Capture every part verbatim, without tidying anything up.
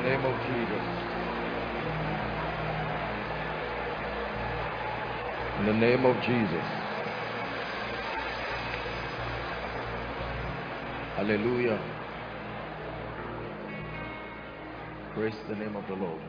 name of Jesus. In the name of Jesus. Hallelujah. Praise the name of the Lord.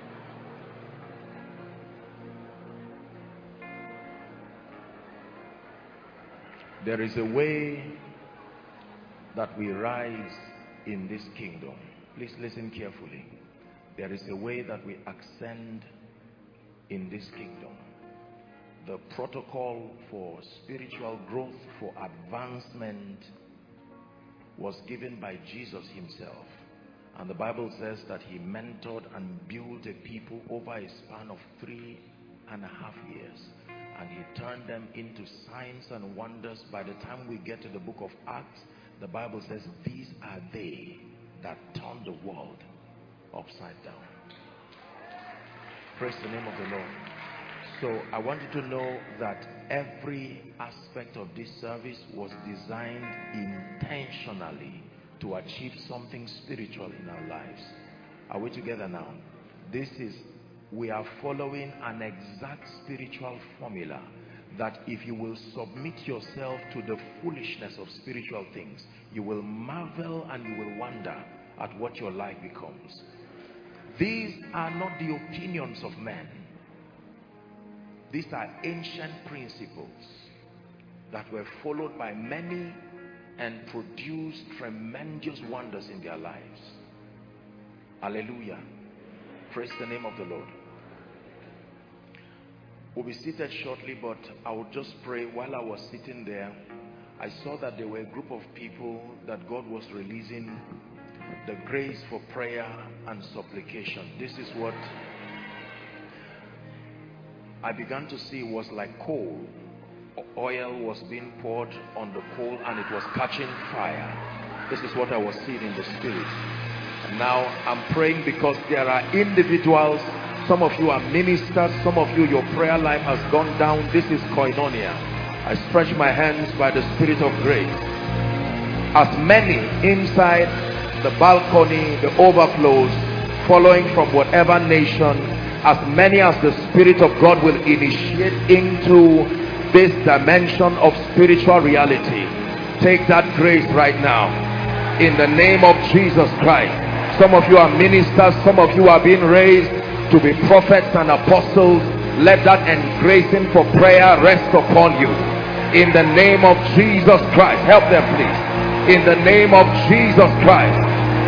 There is a way that we rise in this kingdom. Please listen carefully. There is a way that we ascend in this kingdom. The protocol for spiritual growth, for advancement, was given by Jesus himself. And the Bible says that he mentored and built a people over a span of three and a half years. And he turned them into signs and wonders. By the time we get to the book of Acts, the Bible says these are they that turned the world upside down. Praise the name of the Lord. So I want you to know that every aspect of this service was designed intentionally to achieve something spiritual in our lives. Are we together now? This is, we are following an exact spiritual formula that if you will submit yourself to the foolishness of spiritual things, you will marvel and you will wonder at what your life becomes. These are not the opinions of men. These are ancient principles that were followed by many and produced tremendous wonders in their lives. Hallelujah. Praise the name of the Lord. We'll be seated shortly, but I would just pray. While I was sitting there, I saw that there were a group of people that God was releasing the grace for prayer and supplication. This is what I began to see was like coal. Oil was being poured on the coal and it was catching fire. This is what I was seeing in the spirit. And now I'm praying because there are individuals. Some of you are ministers. Some of you, your prayer life has gone down. This is koinonia. I stretch my hands by the Spirit of grace. As many inside the balcony, the overflows, following from whatever nation, as many as the Spirit of God will initiate into this dimension of spiritual reality, take that grace right now. In the name of Jesus Christ. Some of you are ministers. Some of you are being raised to be prophets and apostles. Let that engracing for prayer rest upon you in the name of Jesus Christ. Help them, please. In the name of Jesus Christ.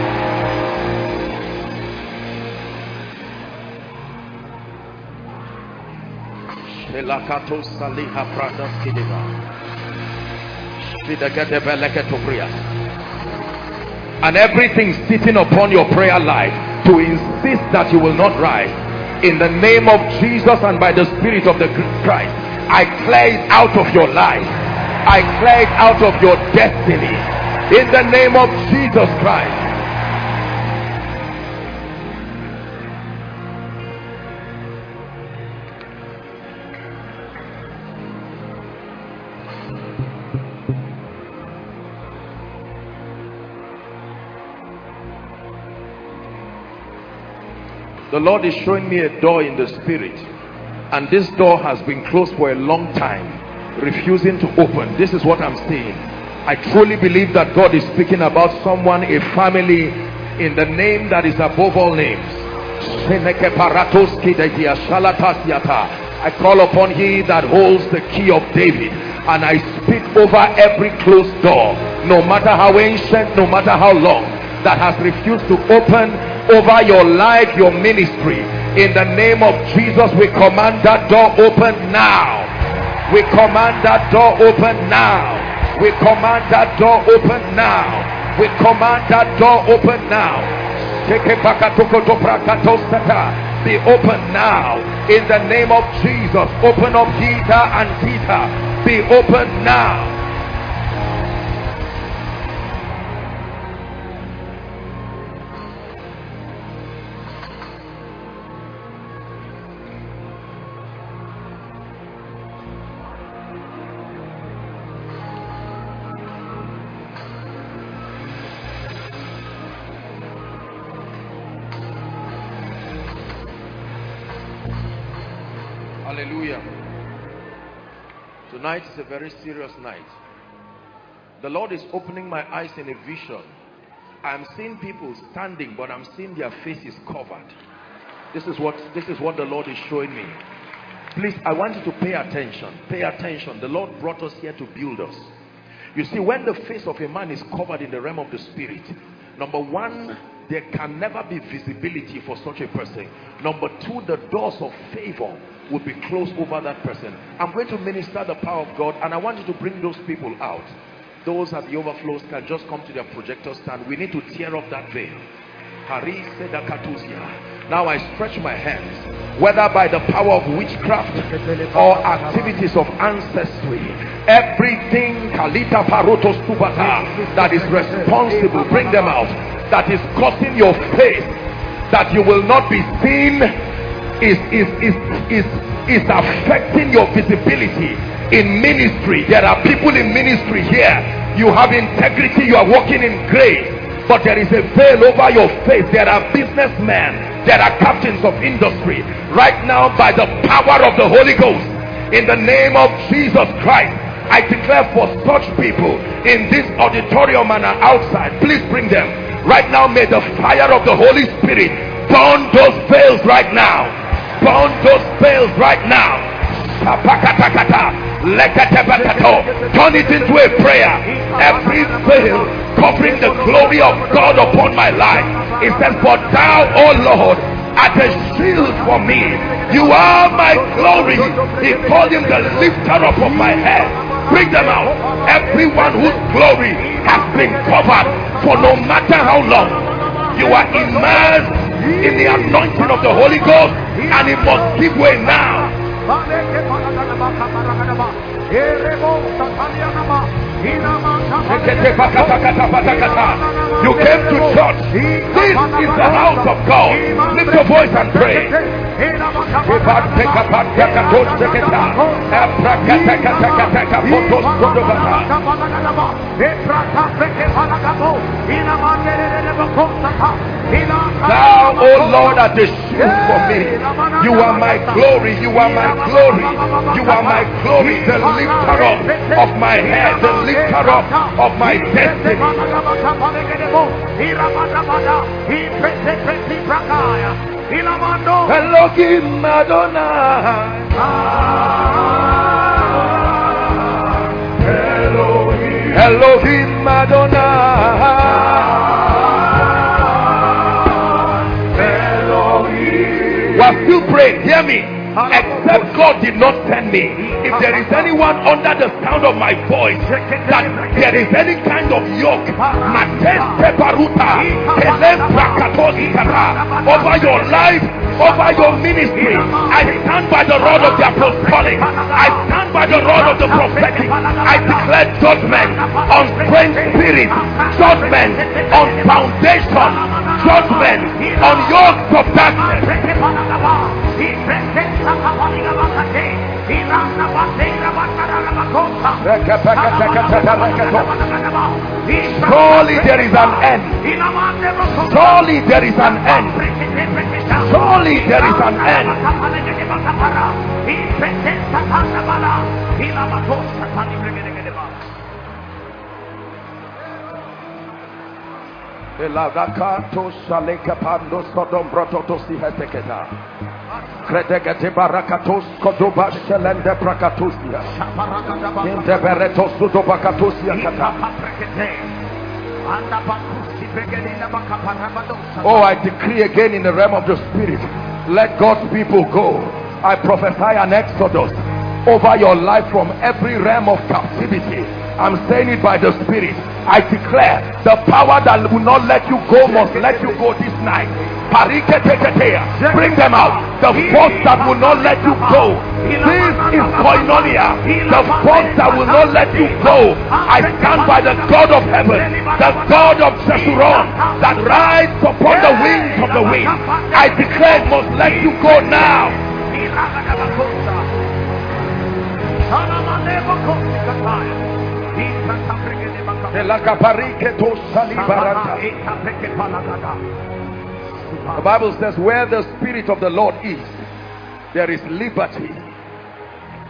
And everything sitting upon your prayer life to insist that you will not rise, in the name of Jesus and by the Spirit of the Christ, I clear it out of your life. I clear it out of your destiny in the name of Jesus Christ. The Lord is showing me a door in the spirit, and this door has been closed for a long time, refusing to open. This is what I'm seeing. I truly believe that God is speaking about someone, a family, in the name that is above all names. I call upon He that holds the key of David, and I speak over every closed door, no matter how ancient, no matter how long, that has refused to open over your life, your ministry. In the name of Jesus, we command that door open now. We command that door open now. We command that door open now. We command that door open now. Be open now in the name of Jesus. Open up Peter and Peter. Be open now. Hallelujah. Tonight is a very serious night. The Lord is opening my eyes in a vision. I'm seeing people standing, but I'm seeing their faces covered. This is what this is what the Lord is showing me. Please, I want you to pay attention. Pay attention. The Lord brought us here to build us. You see, when the face of a man is covered in the realm of the spirit, number one, there can never be visibility for such a person. Number two, the doors of favor would be closed over that person. I'm going to minister the power of God, and I want you to bring those people out. Those at the overflows can just come to their projector stand. We need to tear off that veil. Now I stretch my hands, whether by the power of witchcraft or activities of ancestry, everything that is responsible, bring them out, that is causing your face that you will not be seen, is is is is is affecting your visibility in ministry. There are people in ministry here. You have integrity, you are walking in grace, but there is a veil over your face. There are businessmen, there are captains of industry. Right now, by the power of the Holy Ghost, in the name of Jesus Christ, I declare for such people in this auditorium and outside, please bring them. Right now, may the fire of the Holy Spirit burn those veils right now. Burn those veils right now. Turn it into a prayer. Every veil covering the glory of God upon my life, it says, for thou, O Lord, art a shield for me. You are my glory. He called him the lifter up of my head. Bring them out. Everyone whose glory has been covered for no matter how long. You are immersed in the anointing of the Holy Ghost, and it must give way now. You came to church. This is the house of God. Lift your voice and pray. Thou, O Lord, art the shield for me. You are my glory. You are my glory. You are my glory. The lifter up of my head, the lifter up of my destiny. Elohim Adonai, Elohim Adonai, we are still praying. Hear me. Except God did not send me. If there is anyone under the sound of my voice that there is any kind of yoke over your life, over your ministry, I stand by the rod of the apostolic, I stand by the rod of the prophetic. I declare judgment on strange spirits, judgment on foundation, judgment on yokes of darkness. Surely there is an end. Surely there is an end. Surely there is an end. The Oh, I decree again in the realm of the spirit, let God's people go. I prophesy an exodus over your life from every realm of captivity. I'm saying it by the spirit. I declare the power that will not let you go must let you go this night. Bring them out. The force that will not let you go. This is koinonia. The force that will not let you go. I stand by the God of heaven, the God of Jeshurun, that rides upon the wings of the wind. I declare it must let you go now. The Bible says, where the Spirit of the Lord is, there is liberty.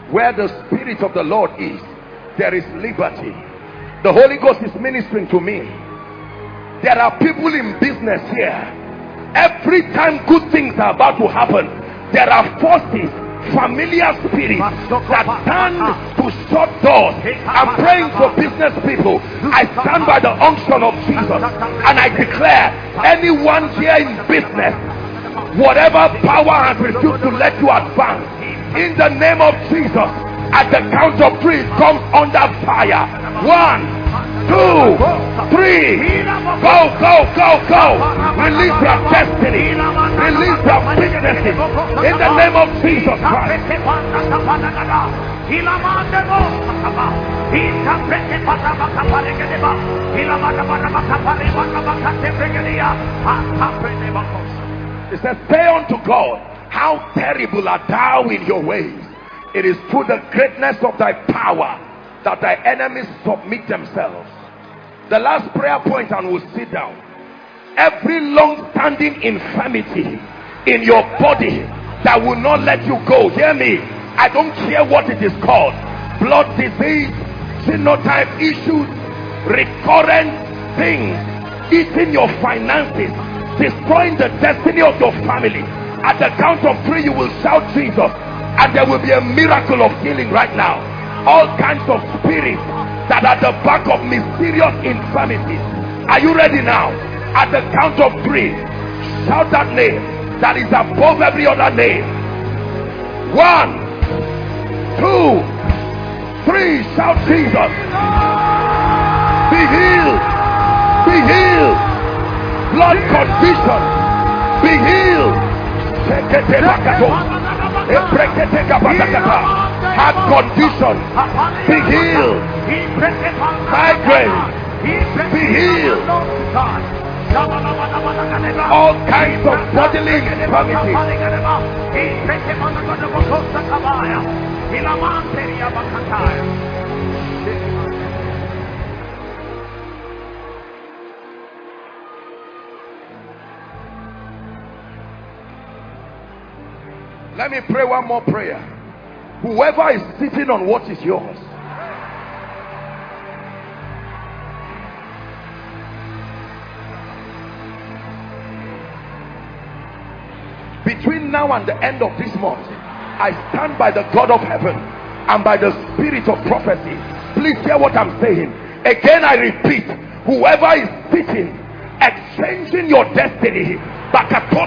Where the Spirit of the Lord is, there is liberty. The Holy Ghost is ministering to me. There are people in business here. Every time good things are about to happen, there are forces, familiar spirits that stand to shut doors. I'm praying for business people. I stand by the unction of Jesus and I declare, anyone here in business, whatever power has refused to let you advance, in the name of Jesus, at the count of three, it comes under fire. One, two, three. Go, go, go, go. Release your destiny. Release your businesses in the name of Jesus Christ. It says, say unto God, how terrible art thou in your ways. It is through the greatness of thy power that thy enemies submit themselves. The last prayer point, and we'll sit down. Every long-standing infirmity in your body that will not let you go, hear me, I don't care what it is called, blood disease, genotype issues, recurrent things, eating your finances, destroying the destiny of your family. At the count of three, you will shout Jesus, and there will be a miracle of healing right now. All kinds of spirits that are the back of mysterious infirmities. Are you ready now? At the count of three, shout that name that is above every other name. One, two, three. Shout Jesus. Be healed. Be healed. Blood condition. Be healed. Heart condition. Be healed. Migraine. Be healed. All kinds of bodily infirmities. Let me pray one more prayer. Whoever is sitting on what is yours, between now and the end of this month, I stand by the God of heaven and by the spirit of prophecy. Please hear what I'm saying. Again, I repeat, whoever is sitting, exchanging your destiny by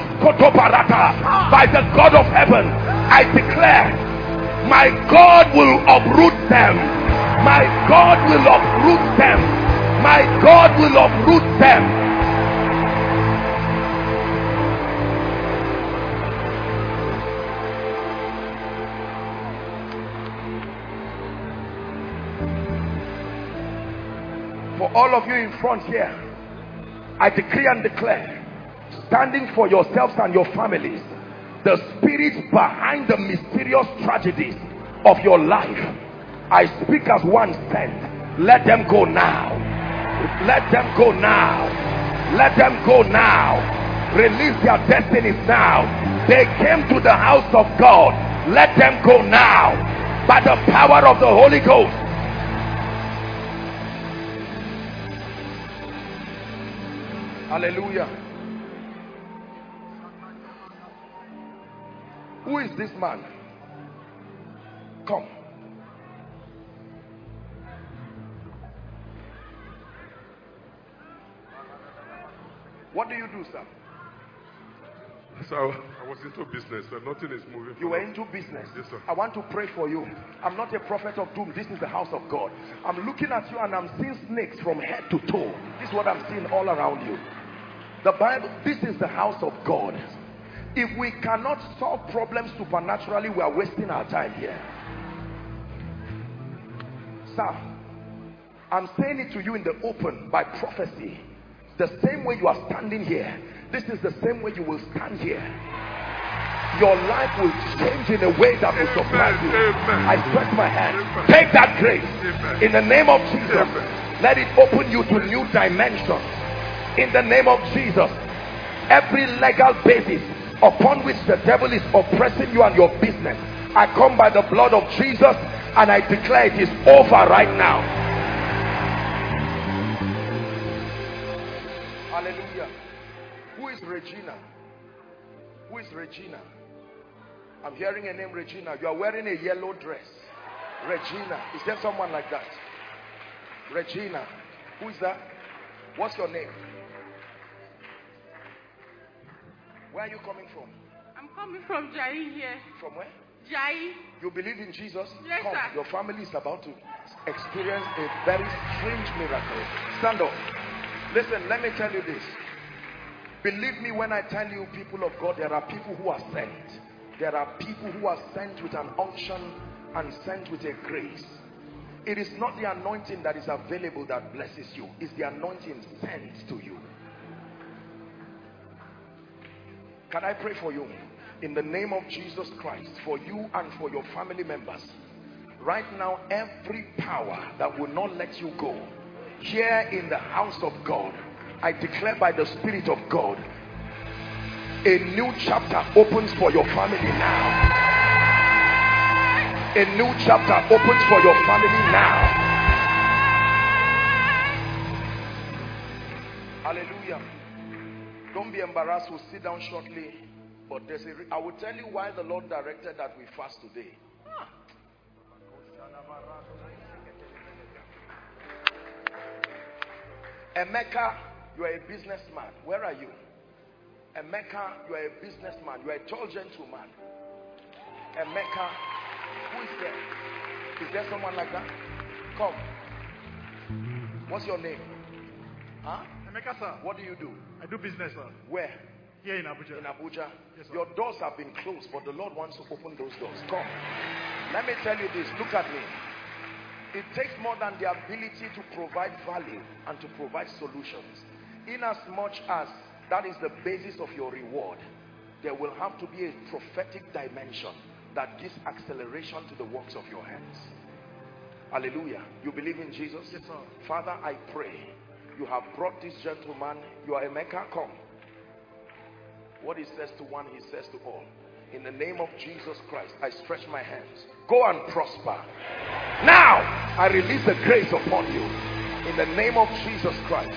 the God of heaven, I declare, my God will uproot them. My God will uproot them. My God will uproot them. For all of you in front here, I decree and declare, standing for yourselves and your families, the spirits behind the mysterious tragedies of your life, I speak as one sent. Let them go now. Let them go now. Let them go now. Release their destinies now. They came to the house of God. Let them go now by the power of the Holy Ghost. Hallelujah. Who is this man? Come. What do you do, sir? So I was into business, so nothing is moving. You were into business? Yes, sir. I want to pray for you. I'm not a prophet of doom. This is the house of God. I'm looking at you and I'm seeing snakes from head to toe. This is what I'm seeing all around you. The Bible, this is the house of God. If we cannot solve problems supernaturally, we are wasting our time here. Sir, I'm saying it to you in the open by prophecy. The same way you are standing here, this is the same way you will stand here. Your life will change in a way that will surprise you. I stretch my hand. Take that grace in the name of Jesus. Let it open you to new dimensions. In the name of Jesus, every legal basis upon which the devil is oppressing you and your business, I come by the blood of Jesus and I declare it is over right now. Hallelujah. Who is Regina? Who is Regina? I'm hearing a name, Regina. You are wearing a yellow dress. Regina. Is there someone like that? Regina. Who is that? What's your name? Where are you coming from? I'm coming from Jai here. From where? Jai. You believe in Jesus? Yes, Come. sir. Your family is about to experience a very strange miracle. Stand up. Listen, let me tell you this. Believe me when I tell you, people of God, there are people who are sent. There are people who are sent with an unction and sent with a grace. It is not the anointing that is available that blesses you. It's the anointing sent to you. Can I pray for you? In the name of Jesus Christ, for you and for your family members. Right now, every power that will not let you go, here in the house of God, I declare by the Spirit of God, a new chapter opens for your family now. A new chapter opens for your family now. Hallelujah. Don't be embarrassed. We'll sit down shortly. But there's a, I will tell you why the Lord directed that we fast today. Emeka, you are a businessman. Where are you? Emeka, you are a businessman. You are a tall gentleman. Emeka, who is there? Is there someone like that? Come. What's your name? Huh? Emeka, sir. What do you do? I do business, sir. Where? Here in Abuja. In Abuja. Yes, sir. Your doors have been closed, but the Lord wants to open those doors. Come. Let me tell you this. Look at me. It takes more than the ability to provide value and to provide solutions. In as much as that is the basis of your reward, there will have to be a prophetic dimension that gives acceleration to the works of your hands. Hallelujah. You believe in Jesus? Yes, sir. Father, I pray you have brought this gentleman. You are Emeka. Come. What he says to one, he says to all. In the name of Jesus Christ, I stretch my hands. Go and prosper. Now, I release the grace upon you. In the name of Jesus Christ.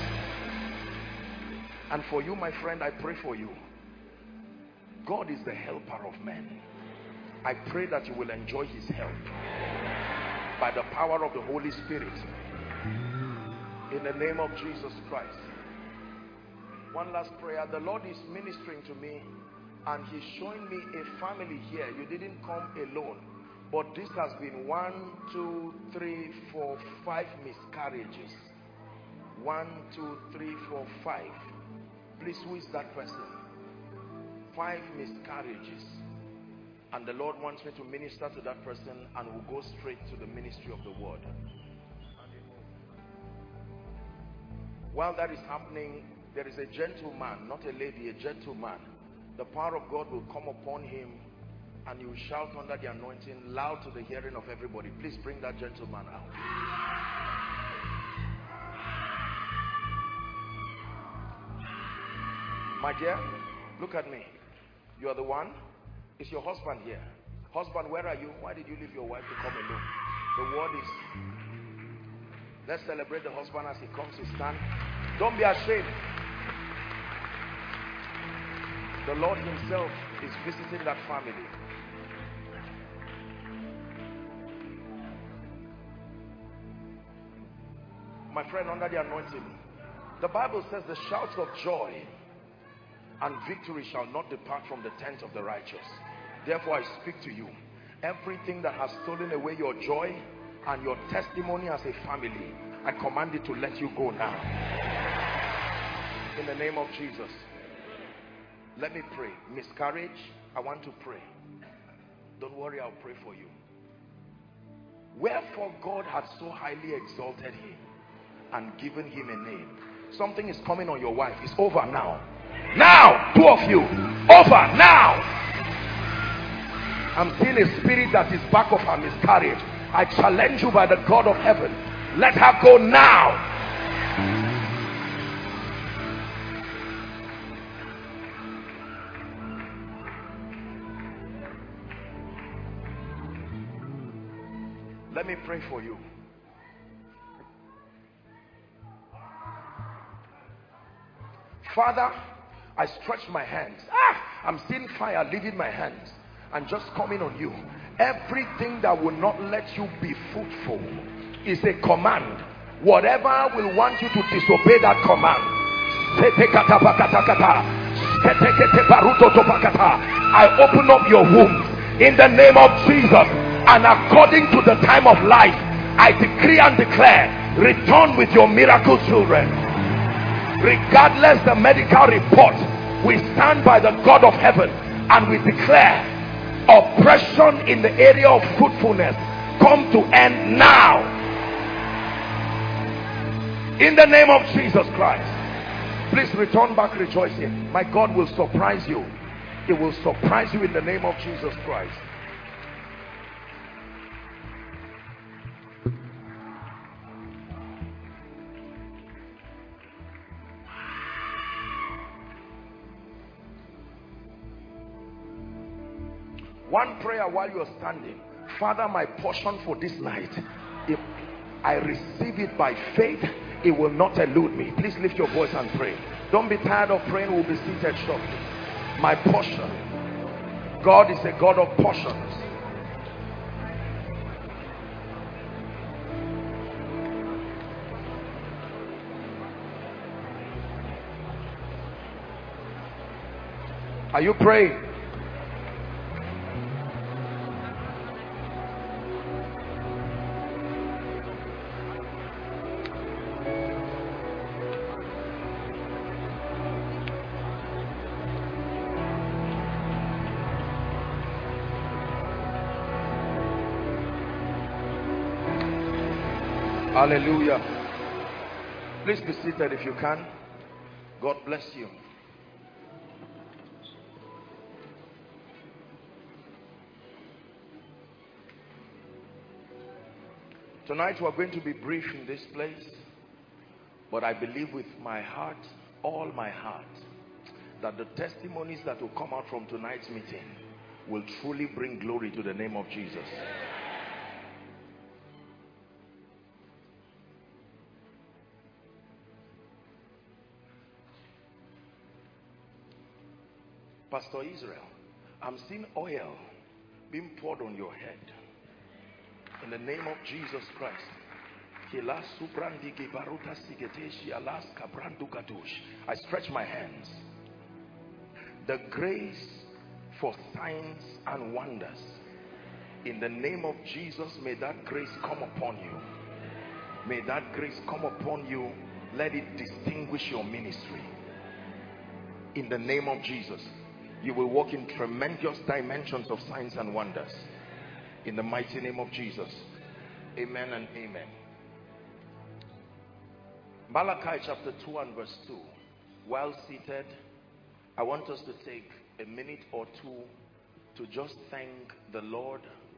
And for you, my friend, I pray for you. God is the helper of men. I pray that you will enjoy his help by the power of the Holy Spirit. In the name of Jesus Christ. One last prayer. The Lord is ministering to me and he's showing me a family here. You didn't come alone, but this has been one, two, three, four, five miscarriages. One, two, three, four, five. Please, who is that person? Five miscarriages. And the Lord wants me to minister to that person, and we'll go straight to the ministry of the word. While that is happening, there is a gentleman, not a lady, a gentleman. The power of God will come upon him and he will shout under the anointing loud to the hearing of everybody. Please bring that gentleman out. My dear, look at me. You are the one. Is your husband here? Husband, where are you? Why did you leave your wife to come alone? The word is, let's celebrate the husband as he comes to stand. Don't be ashamed. The Lord himself is visiting that family. My friend, under the anointing, the Bible says the shouts of joy and victory shall not depart from the tent of the righteous. Therefore I speak to you. Everything that has stolen away your joy and your testimony as a family, I command it to let you go now. In the name of Jesus. Let me pray. Miscarriage, I want to pray. Don't worry, I'll pray for you. Wherefore God had so highly exalted him and given him a name. Something is coming on your wife. It's over now. Now, two of you. Over now. I'm seeing a spirit that is back of her miscarriage. I challenge you by the God of heaven. Let her go now. me pray for you. Father, I stretch my hands. Ah, I'm seeing fire leaving my hands and just coming on you. Everything that will not let you be fruitful is a command. Whatever will want you to disobey that command, I open up your womb in the name of Jesus, and according to the time of life, I decree and declare, return with your miracle children. Regardless the medical report, we stand by the God of heaven and we declare oppression in the area of fruitfulness come to end now in the name of Jesus Christ. Please return back rejoicing. My God will surprise you. It will surprise you in the name of Jesus Christ. One prayer while you are standing. Father, my portion for this night, if I receive it by faith, it will not elude me. Please lift your voice and pray. Don't be tired of praying. We'll be seated shortly. My portion. God is a God of portions. Are you praying? Hallelujah. Please be seated if you can. God bless you. Tonight we are going to be brief in this place, but I believe with my heart, all my heart, that the testimonies that will come out from tonight's meeting will truly bring glory to the name of Jesus. Pastor Israel, I'm seeing oil being poured on your head in the name of Jesus Christ. I stretch my hands. The grace for signs and wonders, in the name of Jesus, may that grace come upon you. May that grace come upon you. Let it distinguish your ministry in the name of Jesus. You will walk in tremendous dimensions of signs and wonders in the mighty name of Jesus. Amen and amen. Malachi chapter two and verse two. While seated, I want us to take a minute or two to just thank the Lord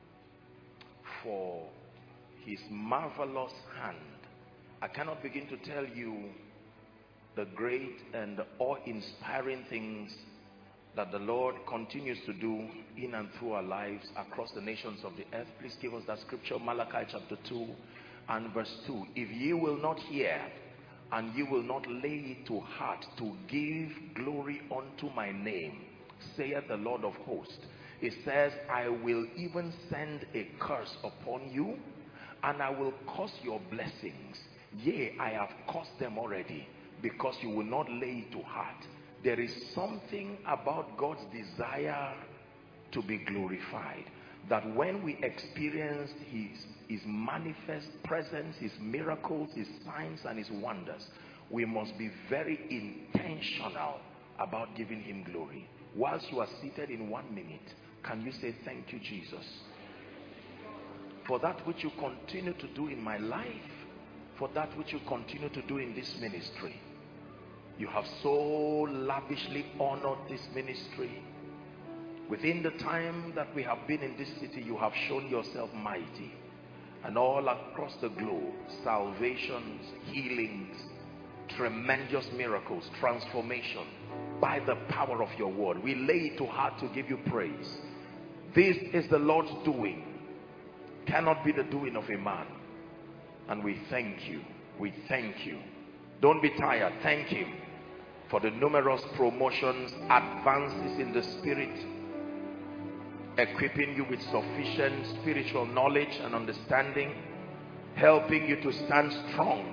for his marvelous hand. I cannot begin to tell you the great and awe-inspiring things that the Lord continues to do in and through our lives across the nations of the earth. Please give us that scripture, Malachi chapter two and verse two. If ye will not hear, and you will not lay it to heart to give glory unto my name, saith the Lord of hosts, it says, I will even send a curse upon you, and I will curse your blessings. Yea, I have cursed them already, because you will not lay it to heart. There is something about God's desire to be glorified, that when we experience his, his manifest presence, his miracles, his signs and his wonders, we must be very intentional about giving him glory. Whilst you are seated in one minute, can you say, thank you, Jesus, for that which you continue to do in my life, for that which you continue to do in this ministry. You have so lavishly honored this ministry. Within the time that we have been in this city, you have shown yourself mighty. And all across the globe, salvations, healings, tremendous miracles, transformation, by the power of your word. We lay it to heart to give you praise. This is the Lord's doing. cannot be the doing of a man. And we thank you. We thank you. Don't be tired. Thank him for the numerous promotions, advances in the spirit, equipping you with sufficient spiritual knowledge and understanding, helping you to stand strong.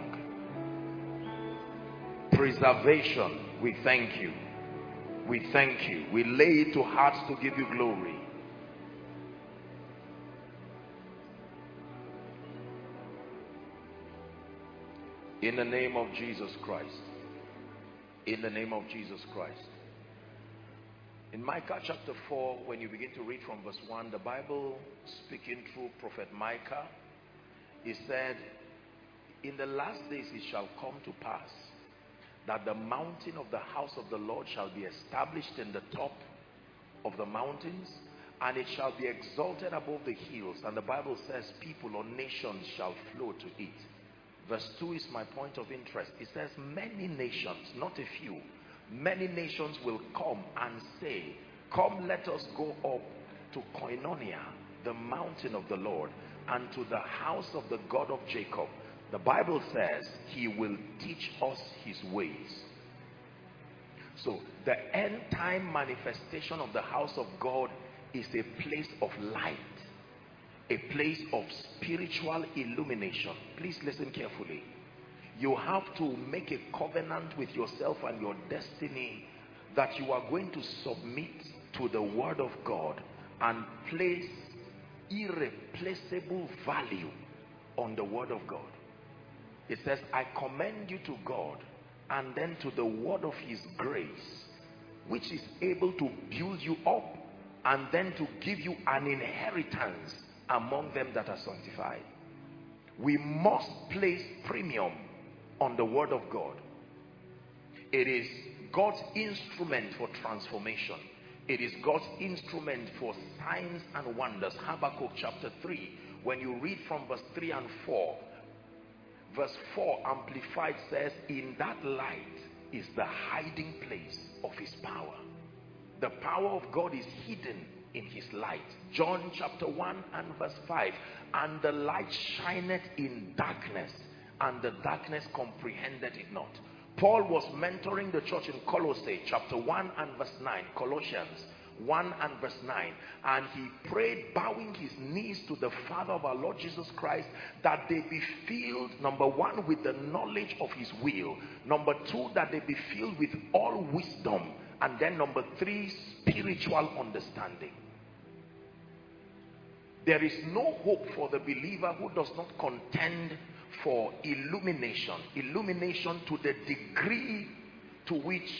Preservation, we thank you. We thank you. We lay it to hearts to give you glory. In the name of Jesus Christ. In the name of Jesus Christ. In Micah chapter four, when you begin to read from verse one, the Bible speaking through prophet Micah, he said, in the last days it shall come to pass that the mountain of the house of the Lord shall be established in the top of the mountains, and it shall be exalted above the hills. And the Bible says people or nations shall flow to it. Verse two is my point of interest. It says many nations, not a few, many nations will come and say, come, let us go up to Koinonia, the mountain of the Lord, and to the house of the God of Jacob. The Bible says he will teach us his ways. So the end time manifestation of the house of God is a place of light, a place of spiritual illumination. Please listen carefully. You have to make a covenant with yourself and your destiny that you are going to submit to the word of God and place irreplaceable value on the word of God. It says, I commend you to God and then to the word of his grace, which is able to build you up and then to give you an inheritance among them that are sanctified. We must place premium on the word of God. It is God's instrument for transformation. It is God's instrument for signs and wonders. Habakkuk chapter three, when you read from verse three and four, verse four amplified says, in that light is the hiding place of his power. The power of God is hidden in his light. John chapter one and verse five, and the light shineth in darkness, and the darkness comprehended it not. Paul was mentoring the church in Colossae chapter one and verse nine, Colossians one and verse nine, and he prayed, bowing his knees to the Father of our Lord Jesus Christ, that they be filled, number one, with the knowledge of his will, number two, that they be filled with all wisdom, and then number three, spiritual understanding. There is no hope for the believer who does not contend for illumination. Illumination to the degree to which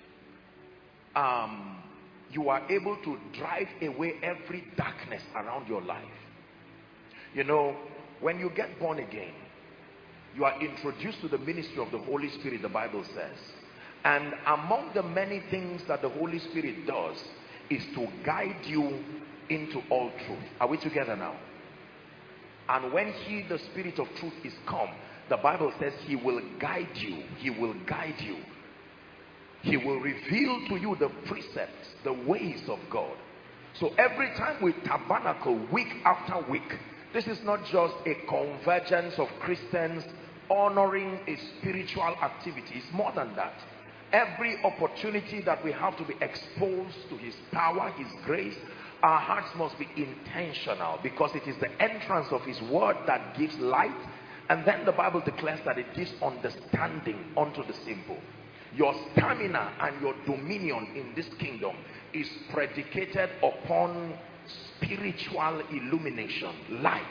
um, you are able to drive away every darkness around your life. You know, when you get born again, you are introduced to the ministry of the Holy Spirit, the Bible says. And among the many things that the Holy Spirit does is to guide you into all truth. Are we together now? And when he, the Spirit of truth, is come, the Bible says he will guide you. He will guide you. He will reveal to you the precepts, the ways of God. So every time we tabernacle week after week, this is not just a convergence of Christians honoring a spiritual activity. It's more than that. Every opportunity that we have to be exposed to his power, his grace, our hearts must be intentional, because it is the entrance of his word that gives light, and then the Bible declares that it gives understanding unto the simple. Your stamina and your dominion in this kingdom is predicated upon spiritual illumination, light.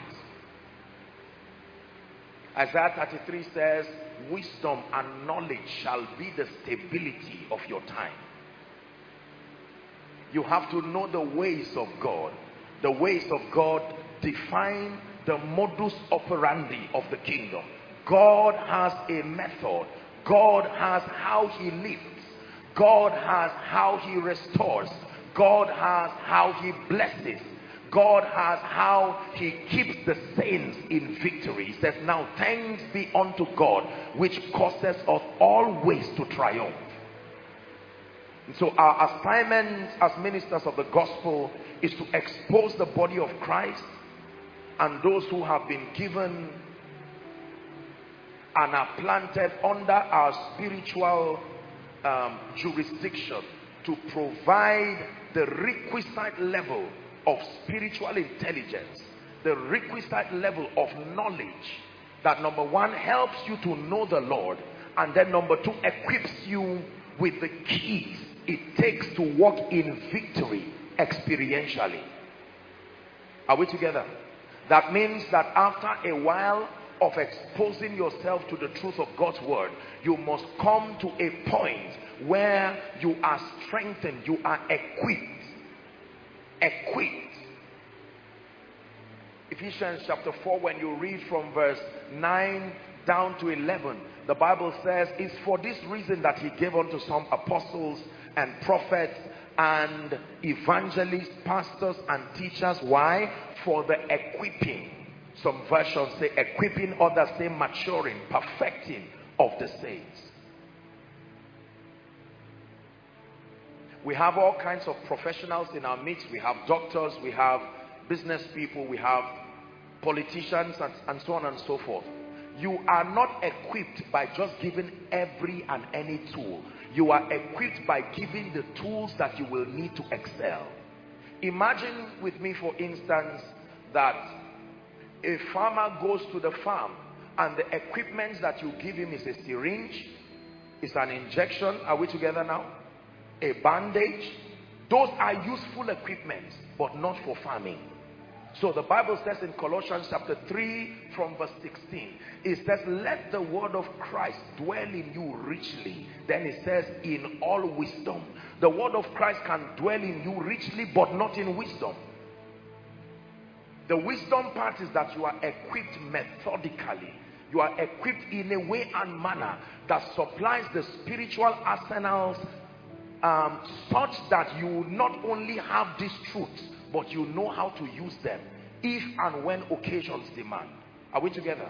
Isaiah thirty-three says, wisdom and knowledge shall be the stability of your time. You have to know the ways of God. The ways of God define the modus operandi of the kingdom. God has a method. God has how he lifts. God has how he restores. God has how he blesses. God has how he keeps the saints in victory. He says, now thanks be unto God, which causes us always to triumph. And so our assignment as ministers of the gospel is to expose the body of Christ and those who have been given and are planted under our spiritual um, jurisdiction to provide the requisite level of spiritual intelligence, the requisite level of knowledge that, number one, helps you to know the Lord, and then number two, equips you with the keys it takes to walk in victory experientially. Are we together? That means that after a while of exposing yourself to the truth of God's word, you must come to a point where you are strengthened, you are equipped. Equipped. Ephesians chapter four, when you read from verse nine down to eleven, the Bible says, it's for this reason that he gave unto some apostles and prophets and evangelists, pastors and teachers. Why? For the equipping. Some versions say equipping, others say maturing, perfecting of the saints. We have all kinds of professionals in our midst. We have doctors, we have business people, we have politicians, and, and so on and so forth. You are not equipped by just giving every and any tool. You are equipped by giving the tools that you will need to excel. Imagine with me, for instance, that a farmer goes to the farm and the equipment that you give him is a syringe, is an injection. Are we together now? A bandage. Those are useful equipment, but not for farming. So the Bible says in Colossians chapter three from verse sixteen, it says, let the word of Christ dwell in you richly. Then it says, in all wisdom. The word of Christ can dwell in you richly, but not in wisdom. The wisdom part is that you are equipped methodically. You are equipped in a way and manner that supplies the spiritual arsenals um, such that you not only have these truths, but you know how to use them if and when occasions demand. Are we together?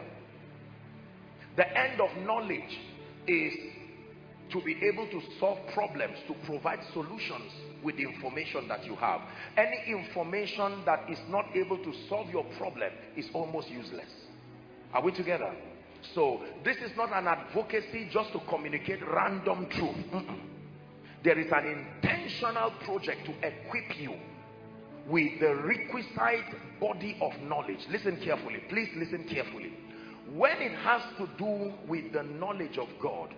The end of knowledge is to be able to solve problems, to provide solutions with the information that you have. Any information that is not able to solve your problem is almost useless. Are we together? So this is not an advocacy just to communicate random truth. Mm-mm. There is an intentional project to equip you with the requisite body of knowledge. Listen carefully. Please listen carefully. When it has to do with the knowledge of God,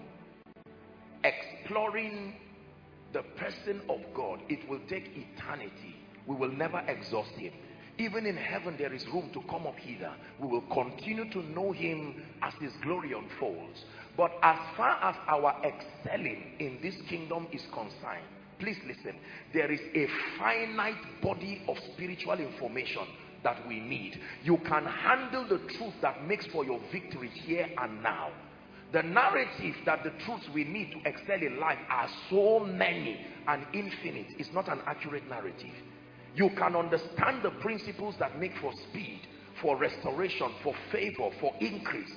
exploring the person of God, it will take eternity. We will never exhaust him. Even in heaven, there is room to come up hither. We will continue to know him as his glory unfolds. But as far as our excelling in this kingdom is concerned, please listen, there is a finite body of spiritual information that we need. You can handle the truth that makes for your victory here and now. The narrative that the truths we need to excel in life are so many and infinite. It's not an accurate narrative. You can understand the principles that make for speed, for restoration, for favor, for increase.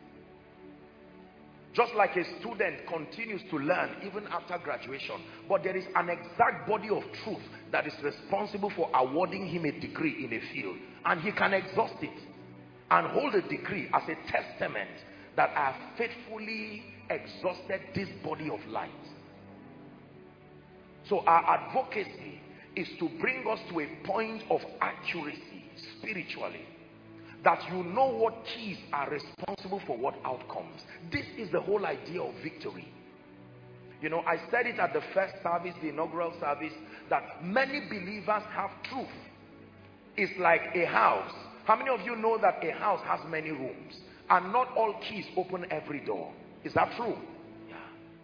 Just like a student continues to learn even after graduation, but there is an exact body of truth that is responsible for awarding him a degree in a field, and he can exhaust it and hold a degree as a testament that I have faithfully exhausted this body of light. So our advocacy is to bring us to a point of accuracy spiritually, that you know what keys are responsible for what outcomes. This is the whole idea of victory. You know, I said it at the first service, the inaugural service, that many believers have truth. It's like a house. How many of you know that a house has many rooms and not all keys open every door? Is that true? Yeah.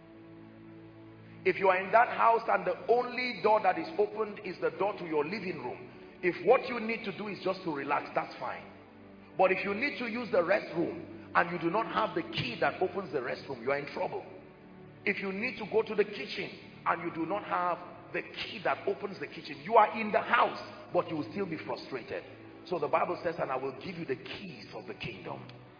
If you are in that house and the only door that is opened is the door to your living room, if what you need to do is just to relax, that's fine. But if you need to use the restroom and you do not have the key that opens the restroom, you are in trouble. If you need to go to the kitchen and you do not have the key that opens the kitchen, you are in the house, but you will still be frustrated. So the Bible says, and I will give you the keys of the kingdom.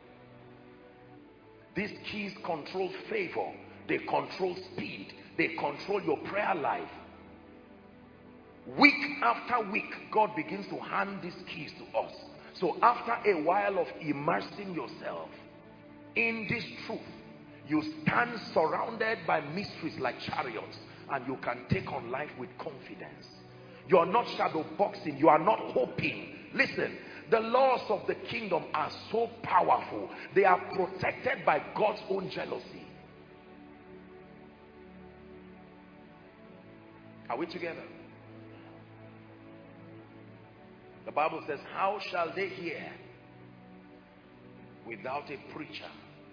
These keys control favor, they control speed, they control your prayer life. Week after week, God begins to hand these keys to us. So after a while of immersing yourself in this truth, you stand surrounded by mysteries like chariots, and you can take on life with confidence. You are not shadow boxing. You are not hoping. Listen, the laws of the kingdom are so powerful. They are protected by God's own jealousy. Are we together? The Bible says, how shall they hear without a preacher?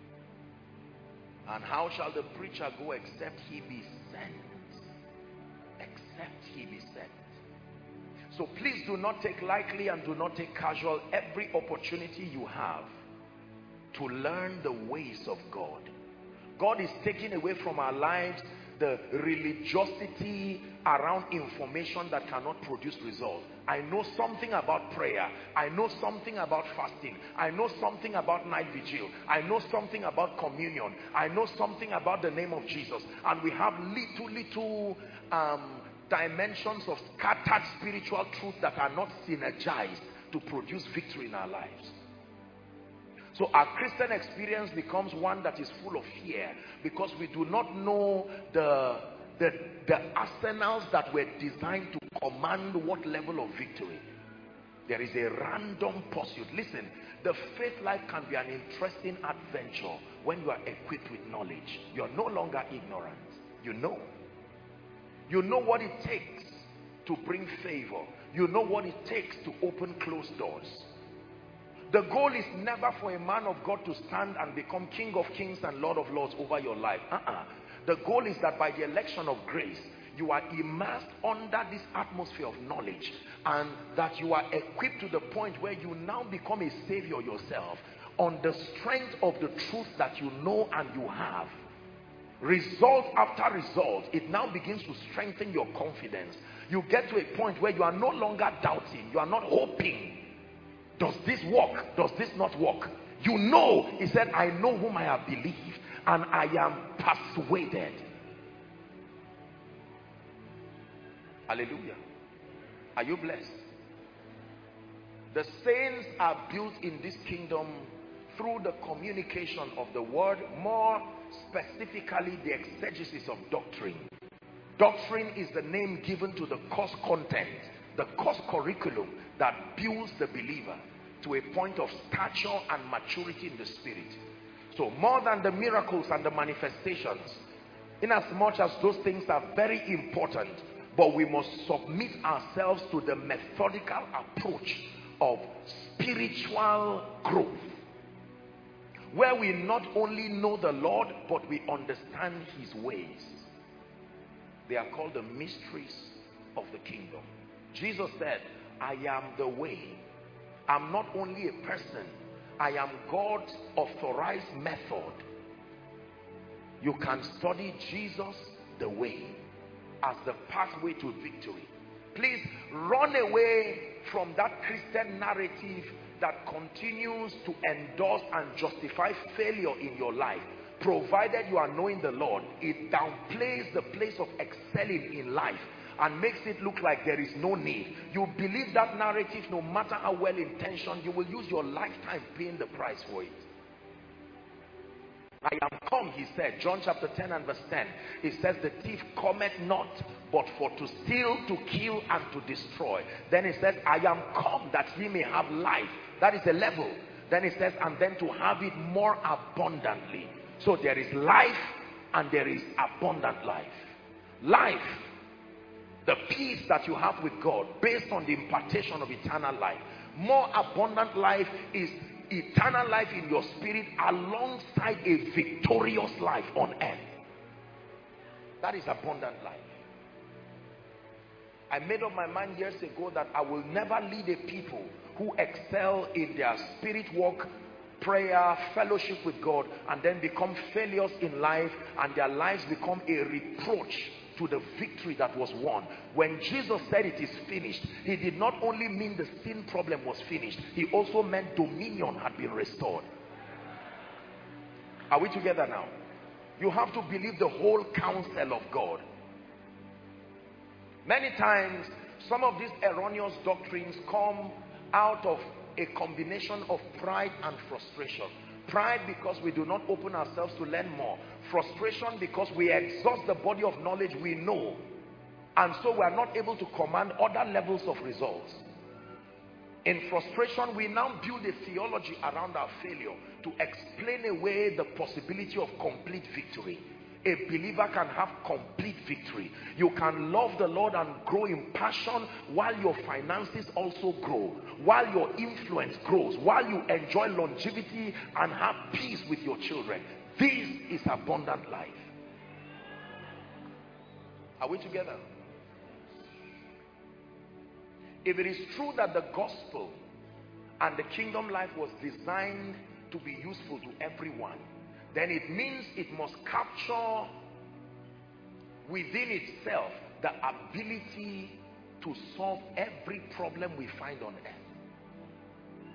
And how shall the preacher go except he be sent? Except he be sent. So please do not take lightly and do not take casual every opportunity you have to learn the ways of God. God is taking away from our lives the religiosity around information that cannot produce results. I know something about prayer. I know something about fasting. I know something about night vigil. I know something about communion. I know something about the name of Jesus. And we have little, little um, dimensions of scattered spiritual truth that are not synergized to produce victory in our lives. So our Christian experience becomes one that is full of fear, because we do not know the, the, the arsenals that were designed to command what level of victory. There is a random pursuit. Listen, the faith life can be an interesting adventure when you are equipped with knowledge. You are no longer ignorant. You know. You know what it takes to bring favor. You know what it takes to open closed doors. The goal is never for a man of God to stand and become King of Kings and Lord of Lords over your life. Uh-uh. The goal is that by the election of grace, you are immersed under this atmosphere of knowledge, and that you are equipped to the point where you now become a savior yourself on the strength of the truth that you know and you have. Result after result, it now begins to strengthen your confidence. You get to a point where you are no longer doubting. You are not hoping. Does this work? Does this not work? You know, he said, I know whom I have believed, and I am persuaded. Hallelujah. Are you blessed? The saints are built in this kingdom through the communication of the word, more specifically the exegesis of doctrine. Doctrine is the name given to the course content, the course curriculum that builds the believer to a point of stature and maturity in the spirit. So more than the miracles and the manifestations, in as much as those things are very important, but we must submit ourselves to the methodical approach of spiritual growth, where we not only know the Lord, but we understand his ways. They are called the mysteries of the kingdom. Jesus said, I am the way. I'm not only a person, I am God's authorized method. You can study Jesus the way as the pathway to victory. Please run away from that Christian narrative that continues to endorse and justify failure in your life. Provided you are knowing the Lord, it downplays the place of excelling in life and makes it look like there is no need. You believe that narrative, no matter how well intentioned, you will use your lifetime paying the price for it. I am come, he said, John chapter ten and verse ten. It says, the thief cometh not, but for to steal, to kill, and to destroy. Then it says, I am come that ye may have life. That is the level. Then it says, and then to have it more abundantly. So there is life and there is abundant life. Life, the peace that you have with God based on the impartation of eternal life. More abundant life is eternal life in your spirit alongside a victorious life on earth. That is abundant life. I made up my mind years ago that I will never lead a people who excel in their spirit walk, prayer, fellowship with God, and then become failures in life, and their lives become a reproach to the victory that was won. When Jesus said it is finished, he did not only mean the sin problem was finished, he also meant dominion had been restored. Are we together now? You have to believe the whole counsel of God. Many times, some of these erroneous doctrines come out of a combination of pride and frustration. Pride because we do not open ourselves to learn more. Frustration because we exhaust the body of knowledge we know, and so we are not able to command other levels of results. In frustration, we now build a theology around our failure to explain away the possibility of complete victory. A believer can have complete victory. You can love the Lord and grow in passion while your finances also grow, while your influence grows, while you enjoy longevity and have peace with your children. This is abundant life. Are we together? If it is true that the gospel and the kingdom life was designed to be useful to everyone, then it means it must capture within itself the ability to solve every problem we find on earth.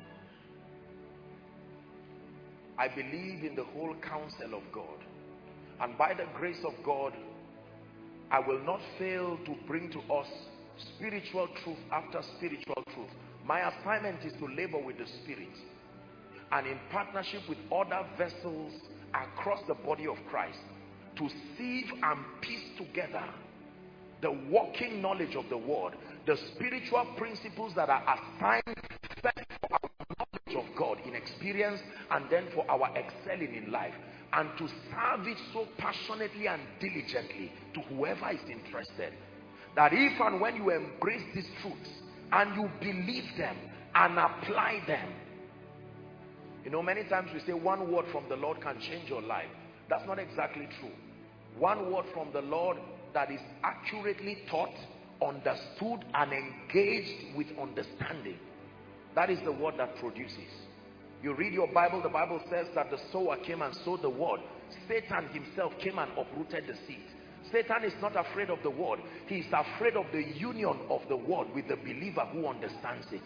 I believe in the whole counsel of God, and by the grace of God, I will not fail to bring to us spiritual truth after spiritual truth. My assignment is to labor with the Spirit and in partnership with other vessels across the body of Christ to sieve and piece together the working knowledge of the word, the spiritual principles that are assigned first for our knowledge of God in experience and then for our excelling in life, and to serve it so passionately and diligently to whoever is interested, that if and when you embrace these truths and you believe them and apply them, you know, many times we say one word from the Lord can change your life. That's not exactly true. One word from the Lord that is accurately taught, understood, and engaged with understanding, that is the word that produces. You read your Bible, the Bible says that the sower came and sowed the word. Satan himself came and uprooted the seed. Satan is not afraid of the word. He is afraid of the union of the word with the believer who understands it.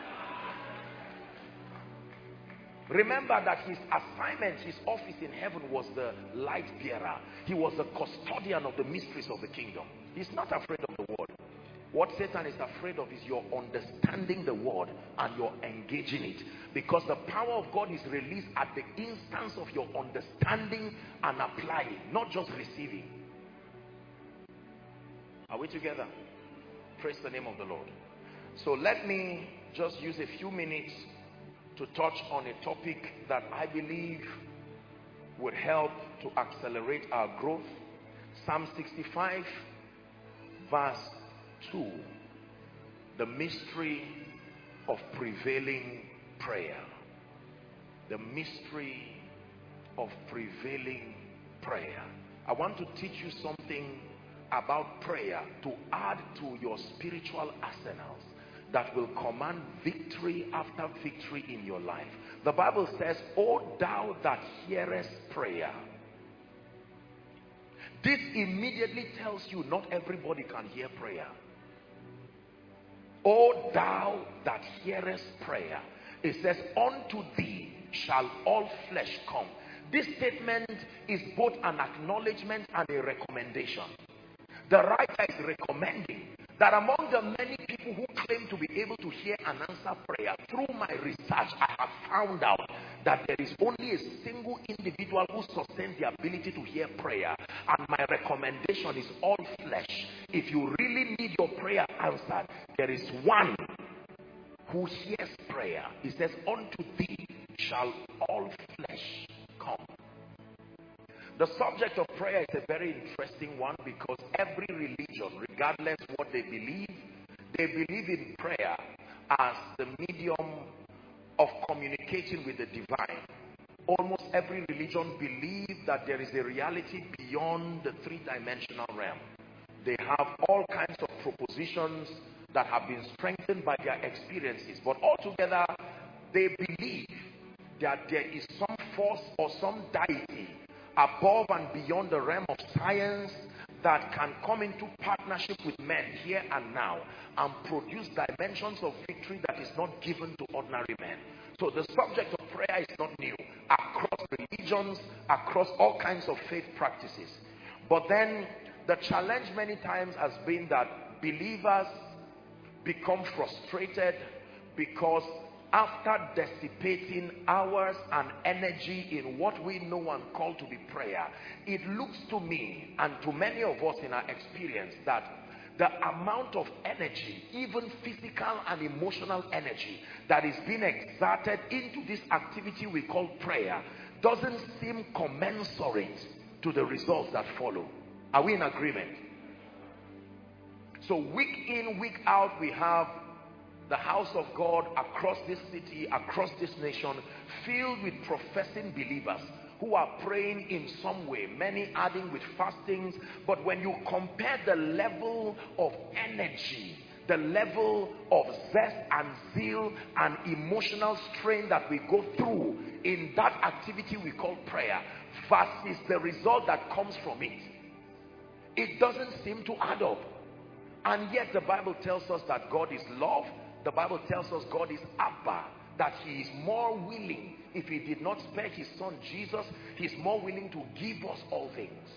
Remember that his assignment, his office in heaven was the light bearer. He was the custodian of the mysteries of the kingdom. He's not afraid of the word. What Satan is afraid of is your understanding the word and your engaging it. Because the power of God is released at the instance of your understanding and applying, not just receiving. Are we together? Praise the name of the Lord. So let me just use a few minutes to touch on a topic that I believe would help to accelerate our growth. Psalm sixty-five verse two, the mystery of prevailing prayer. The mystery of prevailing prayer. I want to teach you something about prayer to add to your spiritual arsenals that will command victory after victory in your life. The Bible says, "O thou that hearest prayer." This immediately tells you not everybody can hear prayer. "O thou that hearest prayer." It says, "Unto thee shall all flesh come." This statement is both an acknowledgement and a recommendation. The writer is recommending that among the many people who claim to be able to hear and answer prayer, through my research, I have found out that there is only a single individual who sustains the ability to hear prayer. And my recommendation is all flesh. If you really need your prayer answered, there is one who hears prayer. He says, "Unto thee shall all flesh come." The subject of prayer is a very interesting one, because every religion, regardless what they believe, they believe in prayer as the medium of communicating with the divine. Almost every religion believes that there is a reality beyond the three-dimensional realm. They have all kinds of propositions that have been strengthened by their experiences, but altogether they believe that there is some force or some deity above and beyond the realm of science that can come into partnership with men here and now and produce dimensions of victory that is not given to ordinary men. So the subject of prayer is not new across religions, across all kinds of faith practices. But then the challenge many times has been that believers become frustrated because after dissipating hours and energy in what we know and call to be prayer, it looks to me and to many of us in our experience that the amount of energy, even physical and emotional energy, that is being exerted into this activity we call prayer doesn't seem commensurate to the results that follow. Are we in agreement? So week in, week out, we have the house of God across this city, across this nation, filled with professing believers who are praying in some way, many adding with fastings. But when you compare the level of energy, the level of zest and zeal and emotional strain that we go through in that activity we call prayer versus the result that comes from it, it doesn't seem to add up. And yet the Bible tells us that God is love. The Bible tells us God is Abba, that he is more willing. If he did not spare his son Jesus, he's more willing to give us all things.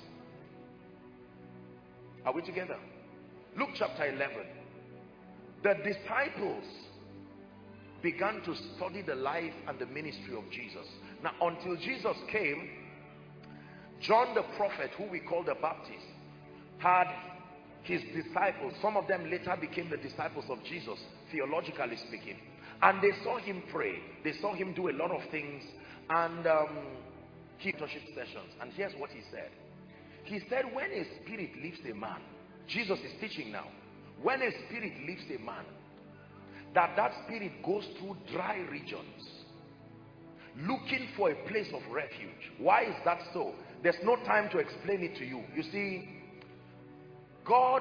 Are we together? Luke chapter eleven. The disciples began to study the life and the ministry of Jesus. Now, until Jesus came, John the prophet, who we call the Baptist, had his disciples. Some of them later became the disciples of Jesus, theologically speaking. And they saw him pray. They saw him do a lot of things. And um, he worship sessions. And here's what he said. He said, when a spirit leaves a man, Jesus is teaching now. When a spirit leaves a man, that that spirit goes through dry regions, looking for a place of refuge. Why is that so? There's no time to explain it to you. You see, God,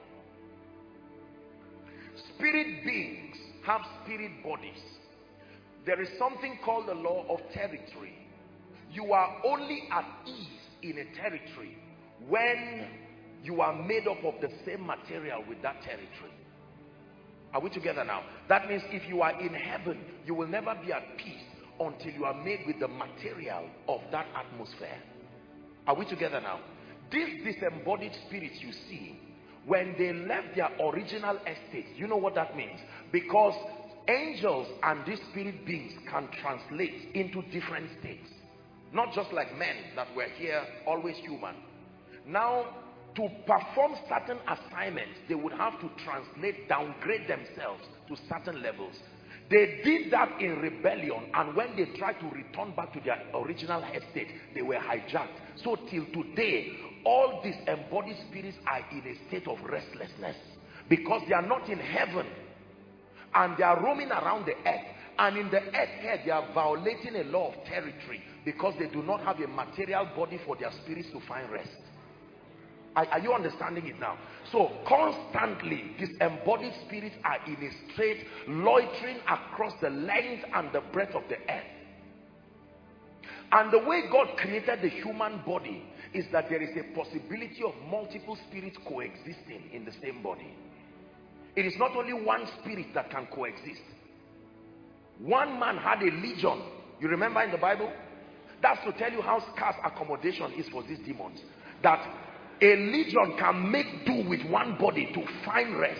spirit beings have spirit bodies. There is something called the law of territory. You are only at ease in a territory when you are made up of the same material with that territory. Are we together now? That means if you are in heaven, you will never be at peace until you are made with the material of that atmosphere. Are we together now? These disembodied spirits you see, when they left their original estate, you know what that means? Because angels and these spirit beings can translate into different states. Not just like men that were here, always human. Now, to perform certain assignments, they would have to translate, downgrade themselves to certain levels. They did that in rebellion, and when they tried to return back to their original estate, they were hijacked. So till today, all these embodied spirits are in a state of restlessness because they are not in heaven and they are roaming around the earth. And in the earth here, they are violating a law of territory because they do not have a material body for their spirits to find rest. Are, are you understanding it now? So constantly, these embodied spirits are in a state loitering across the length and the breadth of the earth. And the way God created the human body is that there is a possibility of multiple spirits coexisting in the same body. It is not only one spirit that can coexist. One man had a legion. You remember in the Bible? That's to tell you how scarce accommodation is for these demons. That a legion can make do with one body to find rest.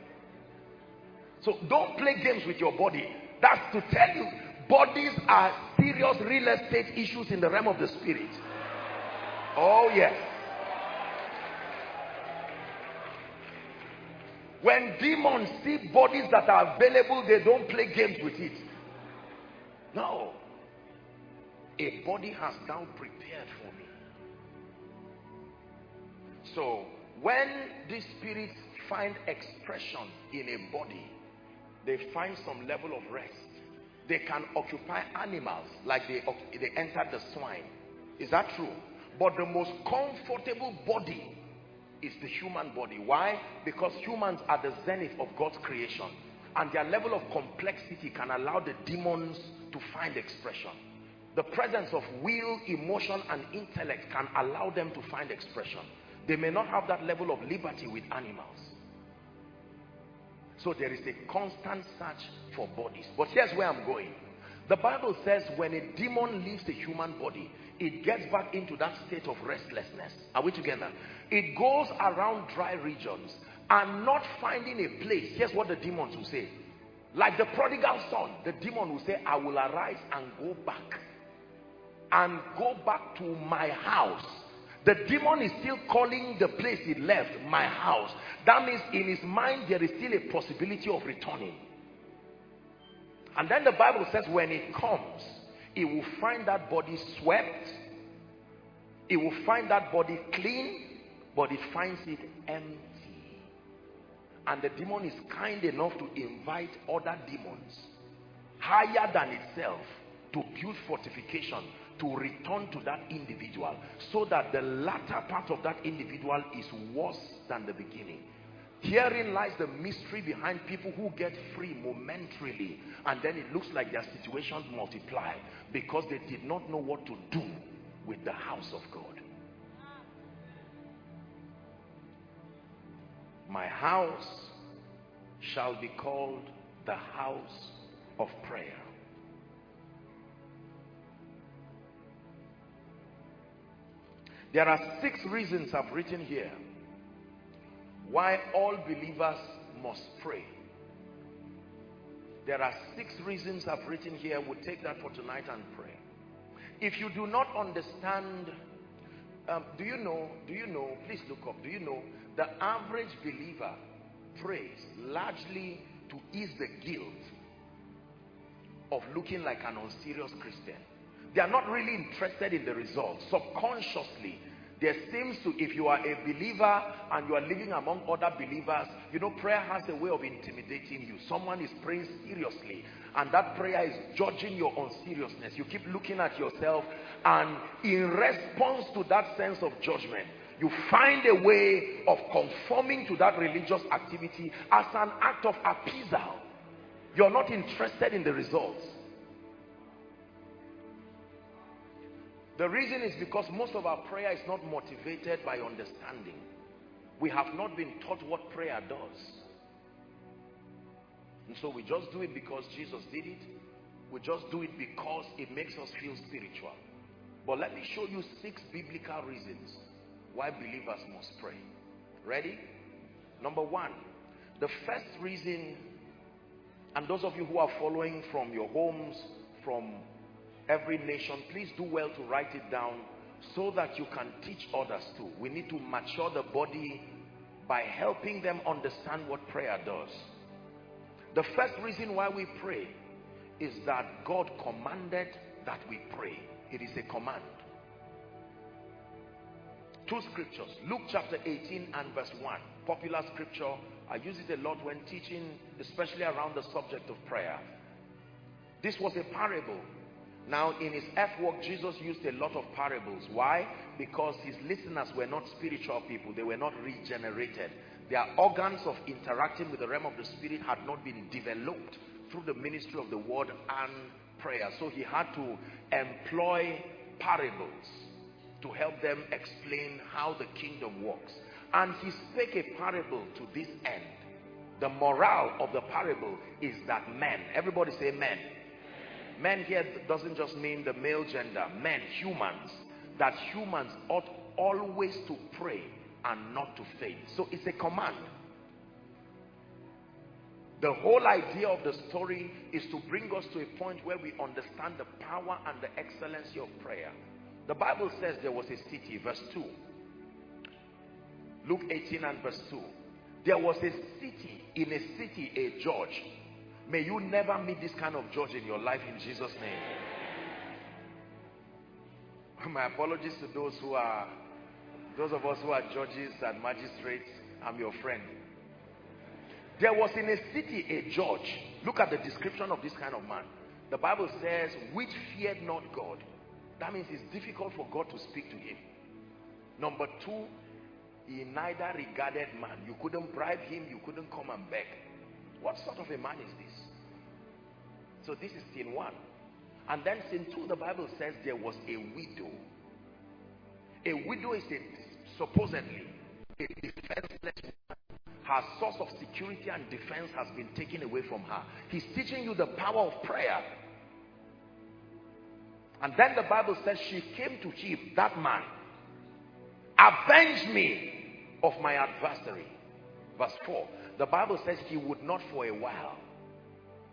So don't play games with your body. That's to tell you, bodies are serious real estate issues in the realm of the spirit. Oh yes. When demons see bodies that are available, they don't play games with it. No. A body has now prepared for me. So when these spirits find expression in a body, they find some level of rest. They can occupy animals like they, they entered the swine. Is that true? But the most comfortable body is the human body. Why? Because humans are the zenith of God's creation. And their level of complexity can allow the demons to find expression. The presence of will, emotion, and intellect can allow them to find expression. They may not have that level of liberty with animals. So there is a constant search for bodies. But here's where I'm going. The Bible says when a demon leaves the human body, it gets back into that state of restlessness. Are we together? It goes around dry regions and not finding a place. Here's what the demons will say. Like the prodigal son, the demon will say, I will arise and go back. And go back to my house. The demon is still calling the place he left my house. That means in his mind there is still a possibility of returning. And then the Bible says when it comes, it will find that body swept. It will find that body clean, but it finds it empty. And the demon is kind enough to invite other demons higher than itself to build fortification to return to that individual, so that the latter part of that individual is worse than the beginning. Herein lies the mystery behind people who get free momentarily, and then it looks like their situations multiply because they did not know what to do with the house of God. My house shall be called the house of prayer. There are six reasons I've written here why all believers must pray. There are six reasons I've written here. We'll take that for tonight and pray. If you do not understand, um, do you know, do you know, please look up, do you know the average believer prays largely to ease the guilt of looking like an unserious Christian. They are not really interested in the results. Subconsciously, there seems to, if you are a believer and you are living among other believers, you know, prayer has a way of intimidating you. Someone is praying seriously, and that prayer is judging your unseriousness. You keep looking at yourself, and in response to that sense of judgment, you find a way of conforming to that religious activity as an act of appeasal. You're not interested in the results. The reason is because most of our prayer is not motivated by understanding. We have not been taught what prayer does. And so we just do it because Jesus did it. We just do it because it makes us feel spiritual. But let me show you six biblical reasons why believers must pray. Ready? Number one, the first reason, and those of you who are following from your homes, from every nation, please do well to write it down so that you can teach others too. We need to mature the body by helping them understand what prayer does. The first reason why we pray is that God commanded that we pray. It is a command. Two scriptures, Luke chapter eighteen and verse one, popular scripture. I use it a lot when teaching, especially around the subject of prayer. This was a parable. Now, in his earth work, Jesus used a lot of parables. Why? Because his listeners were not spiritual people. They were not regenerated. Their organs of interacting with the realm of the spirit had not been developed through the ministry of the word and prayer. So he had to employ parables to help them explain how the kingdom works. And he spake a parable to this end. The moral of the parable is that men, everybody say men. Men here doesn't just mean the male gender, men, humans, that humans ought always to pray and not to faint. So it's a command. The whole idea of the story is to bring us to a point where we understand the power and the excellency of prayer. The Bible says there was a city, verse two. Luke eighteen and verse two. There was a city, in a city, a judge. May you never meet this kind of judge in your life in Jesus' name. My apologies to those who are, those of us who are judges and magistrates. I'm your friend. There was in a city a judge. Look at the description of this kind of man. The Bible says, which feared not God. That means it's difficult for God to speak to him. Number two, he neither regarded man. You couldn't bribe him, you couldn't come and beg. What sort of a man is this? So this is sin one. And then sin two, the Bible says there was a widow. A widow is a, supposedly a defenseless woman. Her source of security and defense has been taken away from her. He's teaching you the power of prayer. And then the Bible says she came to him, that man, avenge me of my adversary. Verse four. The Bible says he would not for a while.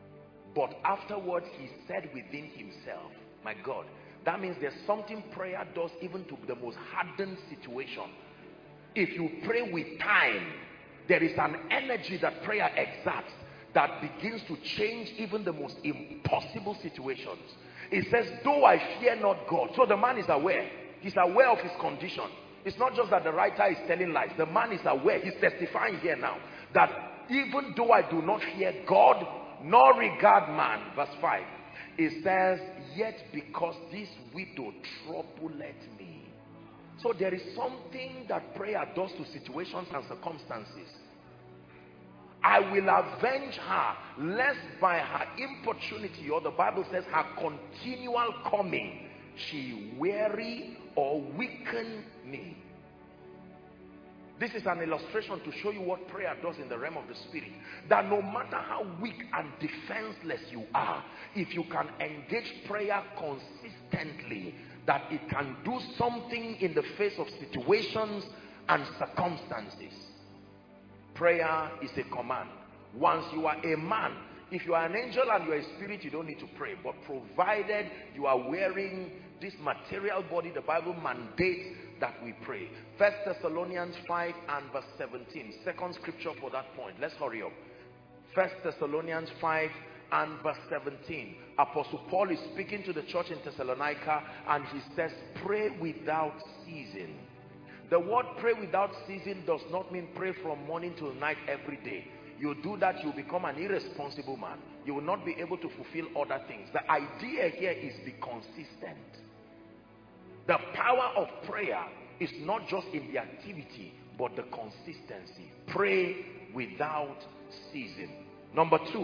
But afterwards he said within himself, my God, that means there's something prayer does even to the most hardened situation. If you pray with time, there is an energy that prayer exerts that begins to change even the most impossible situations. It says, though I fear not God. So the man is aware. He's aware of his condition. It's not just that the writer is telling lies. The man is aware. He's testifying here now that even though I do not fear God nor regard man, verse five, it says, yet because this widow troubleth me. So there is something that prayer does to situations and circumstances. I will avenge her, lest by her importunity, or the Bible says her continual coming, she weary or weaken me. This is an illustration to show you what prayer does in the realm of the spirit. That no matter how weak and defenseless you are, if you can engage prayer consistently, that it can do something in the face of situations and circumstances. Prayer is a command. Once you are a man, if you are an angel and you are a spirit, you don't need to pray. But provided you are wearing this material body, the Bible mandates that we pray. First Thessalonians five and verse seventeen. Second scripture for that point. Let's hurry up. First Thessalonians five and verse seventeen. Apostle Paul is speaking to the church in Thessalonica and he says, pray without ceasing. The word pray without ceasing does not mean pray from morning till night every day. You do that, you become an irresponsible man. You will not be able to fulfill other things. The idea here is be consistent. The power of prayer is not just in the activity, but the consistency. Pray without ceasing. Number two,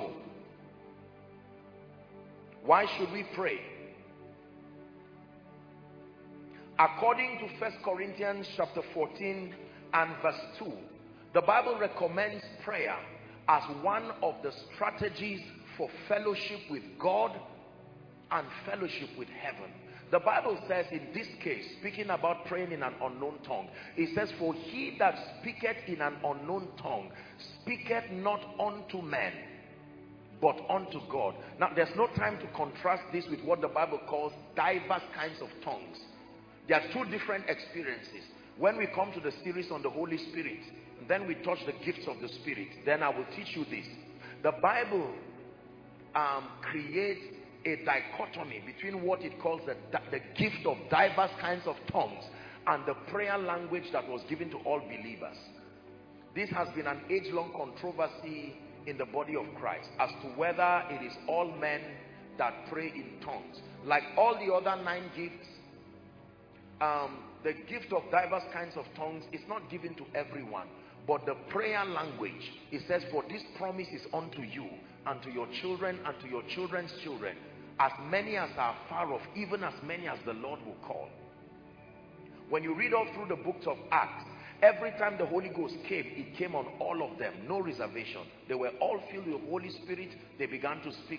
why should we pray? According to First Corinthians chapter fourteen and verse two, the Bible recommends prayer as one of the strategies for fellowship with God and fellowship with heaven. The Bible says in this case, speaking about praying in an unknown tongue, it says, for he that speaketh in an unknown tongue speaketh not unto men, but unto God. Now, there's no time to contrast this with what the Bible calls diverse kinds of tongues. There are two different experiences. When we come to the series on the Holy Spirit, then we touch the gifts of the Spirit, then I will teach you this. The Bible um, creates a dichotomy between what it calls the, the gift of diverse kinds of tongues and the prayer language that was given to all believers. This has been an age-long controversy in the body of Christ as to whether it is all men that pray in tongues. Like all the other nine gifts, um, the gift of diverse kinds of tongues is not given to everyone. But the prayer language, it says, for this promise is unto you and to your children and to your children's children, as many as are far off, even as many as the Lord will call. When you read all through the books of Acts, every time the Holy Ghost came, it came on all of them, no reservation. They were all filled with the Holy Spirit. They began to speak.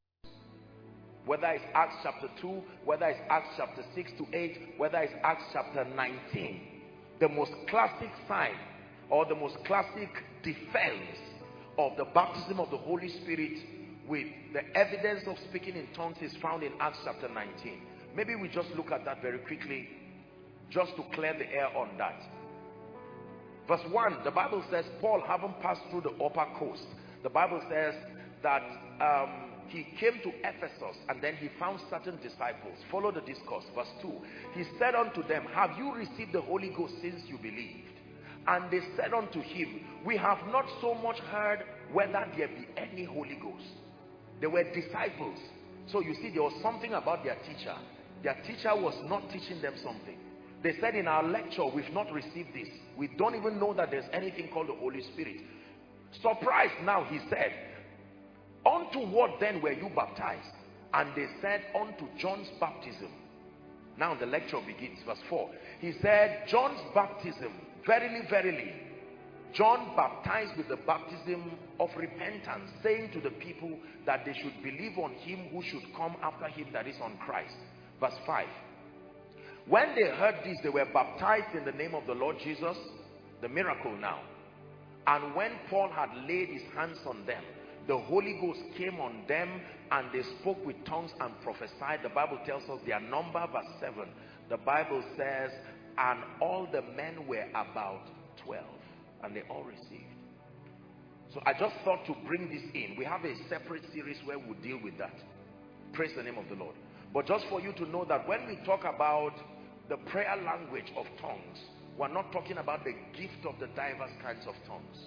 Whether it's Acts chapter two, whether it's Acts chapter six to eight, whether it's Acts chapter nineteen. The most classic sign or the most classic defense of the baptism of the Holy Spirit with the evidence of speaking in tongues is found in Acts chapter nineteen. Maybe we just look at that very quickly just to clear the air on that. Verse one, the Bible says, Paul, having passed through the upper coast, the Bible says that um, he came to Ephesus and then he found certain disciples. Follow the discourse. Verse two, he said unto them, have you received the Holy Ghost since you believed? And they said unto him, we have not so much heard whether there be any Holy Ghost. They were disciples. So you see, there was something about their teacher. Their teacher was not teaching them something. They said, in our lecture, we've not received this. We don't even know that there's anything called the Holy Spirit. Surprised now, he said, unto what then were you baptized? And they said, unto John's baptism. Now the lecture begins, verse four. He said, John's baptism, verily, verily, John baptized with the baptism of repentance, saying to the people that they should believe on him who should come after him, that is on Christ. Verse five. When they heard this, they were baptized in the name of the Lord Jesus. The miracle now. And when Paul had laid his hands on them, the Holy Ghost came on them and they spoke with tongues and prophesied. The Bible tells us their number, verse seven. The Bible says, and all the men were about twelve, and they all received. So I just thought to bring this in. We have a separate series where we'll deal with that. Praise the name of the Lord. But just for you to know that when we talk about the prayer language of tongues, we're not talking about the gift of the diverse kinds of tongues.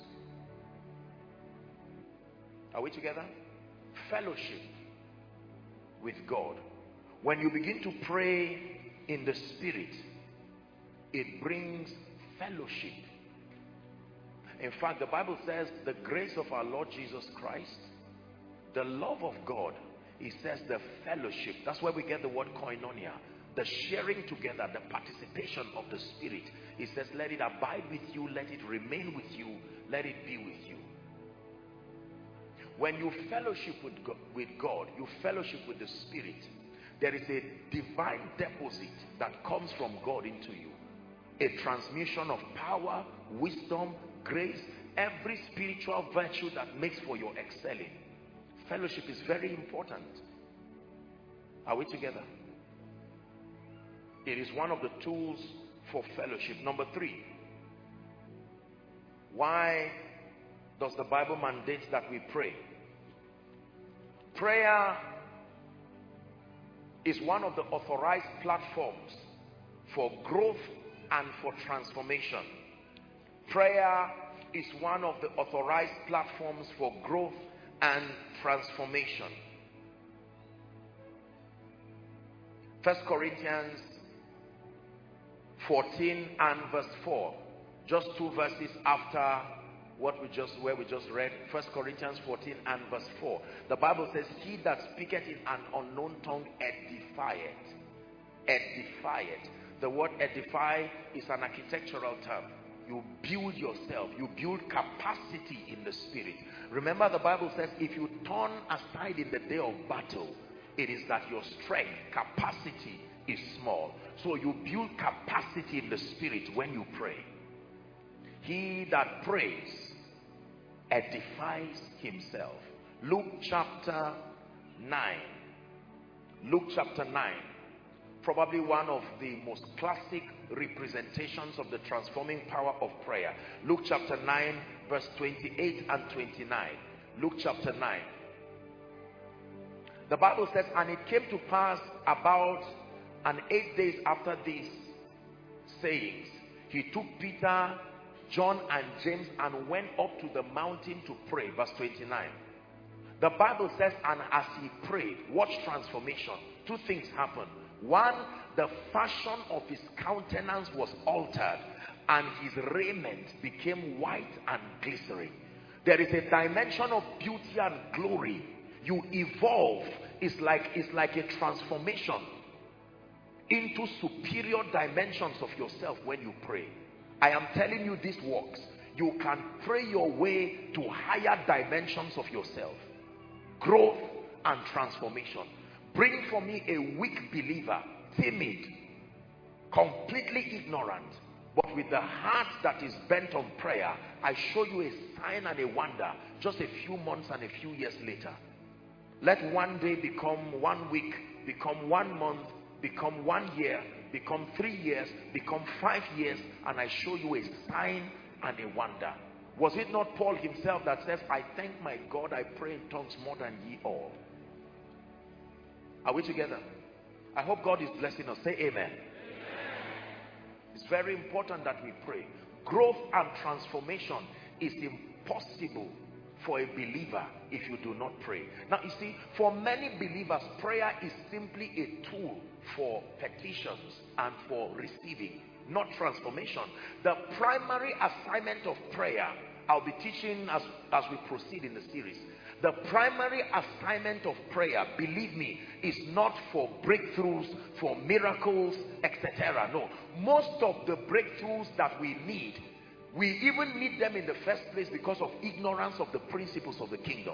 Are we together? Fellowship with God. When you begin to pray in the Spirit, it brings fellowship. In fact, the Bible says the grace of our Lord Jesus Christ, the love of God, it says the fellowship. That's where we get the word koinonia. The sharing together, the participation of the Spirit. It says, let it abide with you, let it remain with you, let it be with you. When you fellowship with God, with God, you fellowship with the Spirit, there is a divine deposit that comes from God into you. A transmission of power, wisdom, grace, every spiritual virtue that makes for your excelling. Fellowship is very important. Are we together? It is one of the tools for fellowship. Number three, why does the Bible mandate that we pray? Prayer is one of the authorized platforms for growth and for transformation. Prayer is one of the authorized platforms for growth and transformation. First Corinthians fourteen and verse four, just two verses after what we just where we just read. First Corinthians fourteen and verse four. The Bible says, he that speaketh in an unknown tongue edifieth. Edifieth. The word edify is an architectural term. You build yourself, you build capacity in the Spirit. Remember, the Bible says, if you turn aside in the day of battle, it is that your strength, capacity is small. So you build capacity in the Spirit when you pray. He that prays edifies himself. Luke chapter nine. Luke chapter nine. Probably one of the most classic representations of the transforming power of prayer. Luke chapter nine, verse twenty-eight and twenty-nine. Luke chapter nine. The Bible says, and it came to pass about an eight days after these sayings, he took Peter, John and James and went up to the mountain to pray. Verse twenty-nine. The Bible says, and as he prayed, watch transformation. Two things happened. One, the fashion of his countenance was altered and his raiment became white and glittering. There is a dimension of beauty and glory. You evolve. It's like, it's like a transformation into superior dimensions of yourself when you pray. I am telling you, this works. You can pray your way to higher dimensions of yourself. Growth and transformation. Bring for me a weak believer, timid, completely ignorant, but with the heart that is bent on prayer. I show you a sign and a wonder just a few months and a few years later. Let one day become one week, become one month, become one year, become three years, become five years, and I show you a sign and a wonder. Was it not Paul himself that says, I thank my God I pray in tongues more than ye all? Are we together? I hope God is blessing us. Say amen. Amen. It's very important that we pray. Growth and transformation is impossible for a believer if you do not pray. Now you see, for many believers, prayer is simply a tool for petitions and for receiving, not transformation. The primary assignment of prayer, I'll be teaching as, as we proceed in the series. The primary assignment of prayer, believe me, is not for breakthroughs, for miracles, et cetera. No. Most of the breakthroughs that we need, we even need them in the first place because of ignorance of the principles of the kingdom.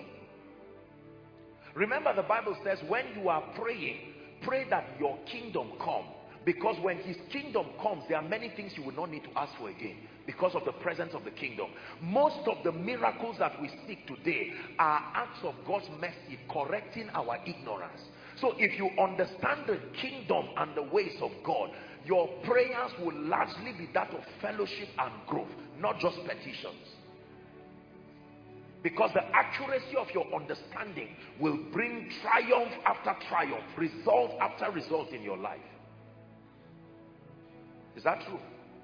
Remember, the Bible says when you are praying, pray that your kingdom come. Because when his kingdom comes, there are many things you will not need to ask for again because of the presence of the kingdom. Most of the miracles that we seek today are acts of God's mercy correcting our ignorance. So if you understand the kingdom and the ways of God, your prayers will largely be that of fellowship and growth, not just petitions. Because the accuracy of your understanding will bring triumph after triumph, result after result in your life. Is that true?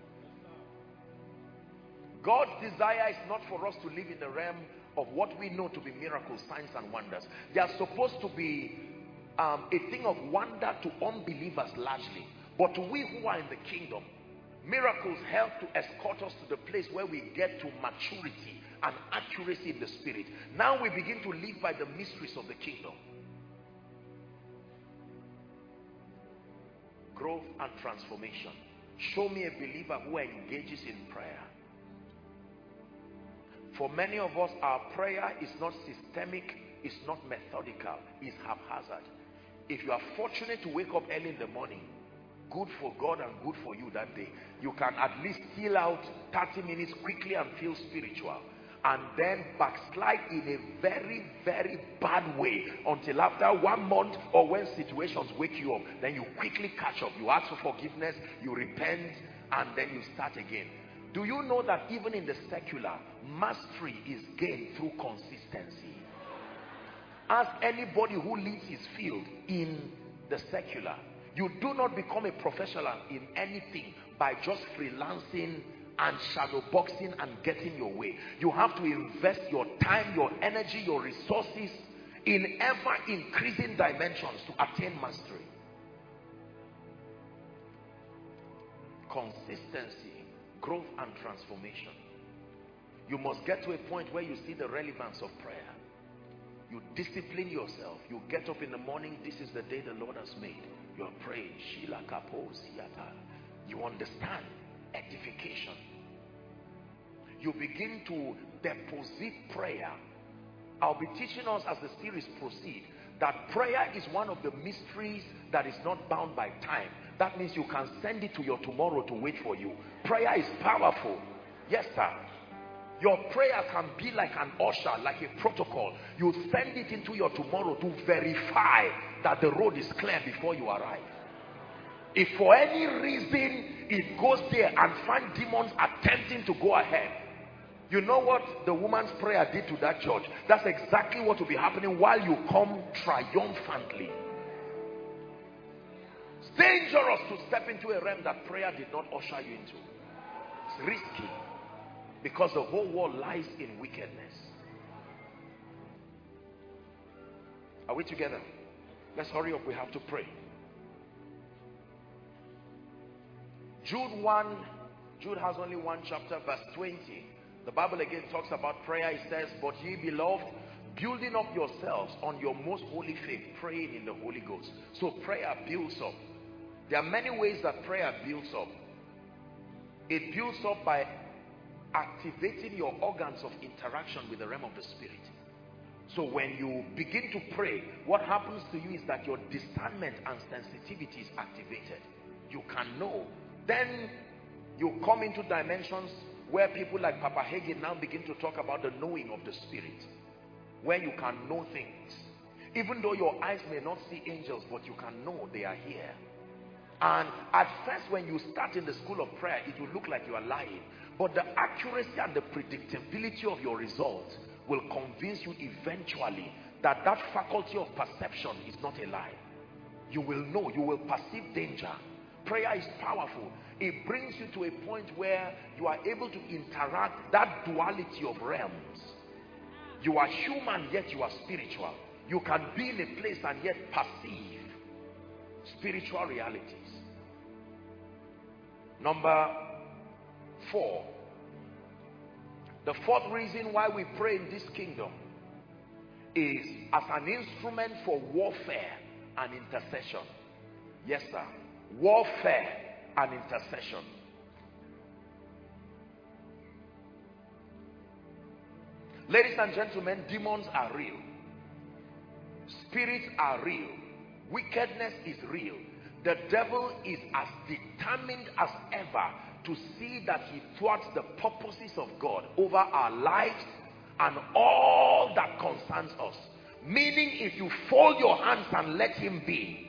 God's desire is not for us to live in the realm of what we know to be miracles, signs and wonders. They are supposed to be um, a thing of wonder to unbelievers largely. But to we who are in the kingdom, miracles help to escort us to the place where we get to maturity and accuracy in the spirit. Now we begin to live by the mysteries of the kingdom. Growth and transformation. Show me a believer who engages in prayer. For many of us, our prayer is not systemic, it's not methodical, it's haphazard. If you are fortunate to wake up early in the morning, good for God and good for you that day. You can at least steal out thirty minutes quickly and feel spiritual. And then backslide in a very, very bad way until after one month or when situations wake you up. Then you quickly catch up. You ask for forgiveness, you repent, and then you start again. Do you know that even in the secular, mastery is gained through consistency? Ask anybody who leads his field in the secular. You do not become a professional in anything by just freelancing and shadow boxing and getting your way. You have to invest your time, your energy, your resources in ever increasing dimensions to attain mastery. Consistency, growth and transformation. You must get to a point where you see the relevance of prayer. You discipline yourself. You get up in the morning. This is the day the Lord has made. You are praying. You understand edification. You begin to deposit prayer. I'll be teaching us as the series proceed that prayer is one of the mysteries that is not bound by time. That means you can send it to your tomorrow to wait for you. Prayer is powerful. Yes, sir. Your prayer can be like an usher, like a protocol. You send it into your tomorrow to verify that the road is clear before you arrive. If for any reason it goes there and find demons attempting to go ahead, you know what the woman's prayer did to that church? That's exactly what will be happening while you come triumphantly. It's dangerous to step into a realm that prayer did not usher you into. It's risky because the whole world lies in wickedness. Are we together? Let's hurry up. We have to pray. Jude one, Jude has only one chapter, verse twenty. The Bible again talks about prayer. It says, but ye beloved, building up yourselves on your most holy faith, praying in the Holy Ghost. So prayer builds up. There are many ways that prayer builds up. It builds up by activating your organs of interaction with the realm of the Spirit. So when you begin to pray, what happens to you is that your discernment and sensitivity is activated. You can know. Then you come into dimensions where people like Papa Hagin now begin to talk about the knowing of the Spirit, where you can know things. Even though your eyes may not see angels, but you can know they are here. And at first when you start in the school of prayer, it will look like you are lying. But the accuracy and the predictability of your results will convince you eventually that that faculty of perception is not a lie. You will know, you will perceive danger. Prayer is powerful. It brings you to a point where you are able to interact that duality of realms. You are human, yet you are spiritual. You can be in a place and yet perceive spiritual realities. Number four. The fourth reason why we pray in this kingdom is as an instrument for warfare and intercession. Yes, sir. Warfare and intercession. Ladies and gentlemen, demons are real. Spirits are real. Wickedness is real. The devil is as determined as ever to see that he thwarts the purposes of God over our lives and all that concerns us. Meaning, if you fold your hands and let him be,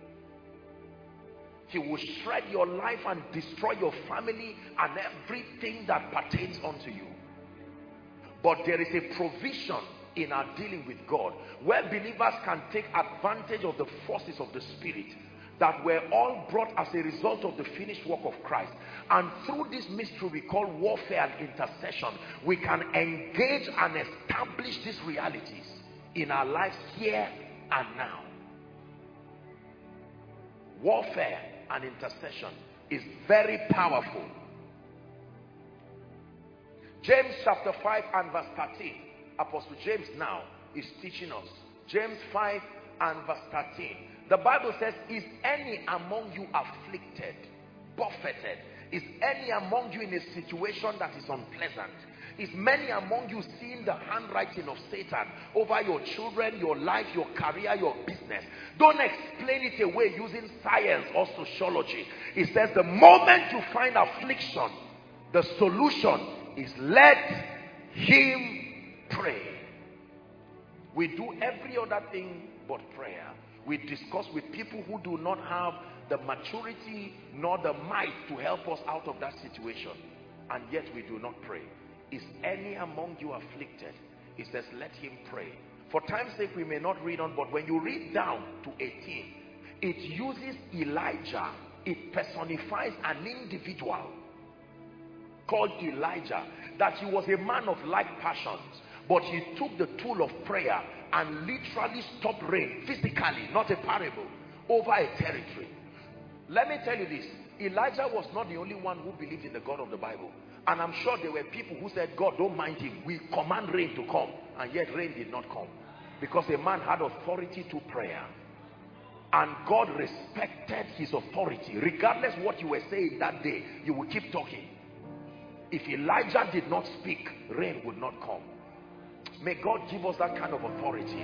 he will shred your life and destroy your family and everything that pertains unto you. But there is a provision in our dealing with God where believers can take advantage of the forces of the Spirit that were all brought as a result of the finished work of Christ. And through this mystery we call warfare and intercession, we can engage and establish these realities in our lives here and now. Warfare and intercession is very powerful. James chapter five and verse thirteen. Apostle James now is teaching us. James five and verse thirteen. The Bible says, is any among you afflicted, buffeted? Is any among you in a situation that is unpleasant? Is many among you seeing the handwriting of Satan over your children, your life, your career, your business? Don't explain it away using science or sociology. It says the moment you find affliction, the solution is let him pray. We do every other thing but prayer. We discuss with people who do not have the maturity nor the might to help us out of that situation, and yet we do not pray. Is any among you afflicted? He says let him pray. For time's sake we may not read on, but when you read down to eighteen, it uses Elijah. It personifies an individual called Elijah, that he was a man of like passions, but he took the tool of prayer and literally stopped rain physically, not a parable, over a territory. Let me tell you this, Elijah was not the only one who believed in the God of the Bible. And I'm sure there were people who said, God, don't mind him, we command rain to come. And yet rain did not come, because a man had authority to prayer. And God respected his authority. Regardless what you were saying that day, you will keep talking. If Elijah did not speak, rain would not come. May God give us that kind of authority,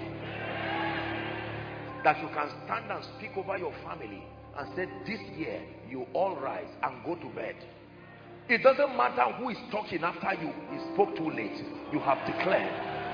that you can stand and speak over your family and say, this year you all rise and go to bed. It doesn't matter who is talking after you. He spoke too late. You have declared.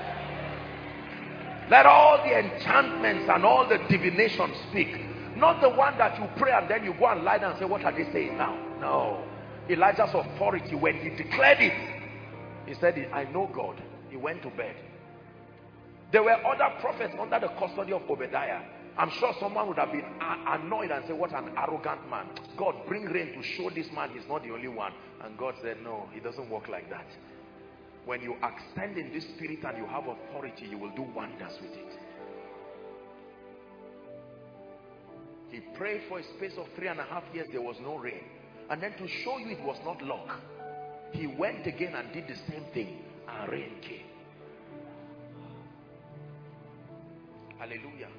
Let all the enchantments and all the divination speak. Not the one that you pray and then you go and lie down and say, what are they saying now? No. Elijah's authority, when he declared it, he said, I know God. He went to bed. There were other prophets under the custody of Obadiah. I'm sure someone would have been annoyed and said, what an arrogant man. God, bring rain to show this man he's not the only one. And God said, no, it doesn't work like that. When you ascend in this spirit and you have authority, you will do wonders with it. He prayed for a space of three and a half years. There was no rain. And then to show you it was not luck, he went again and did the same thing, and rain came. Hallelujah.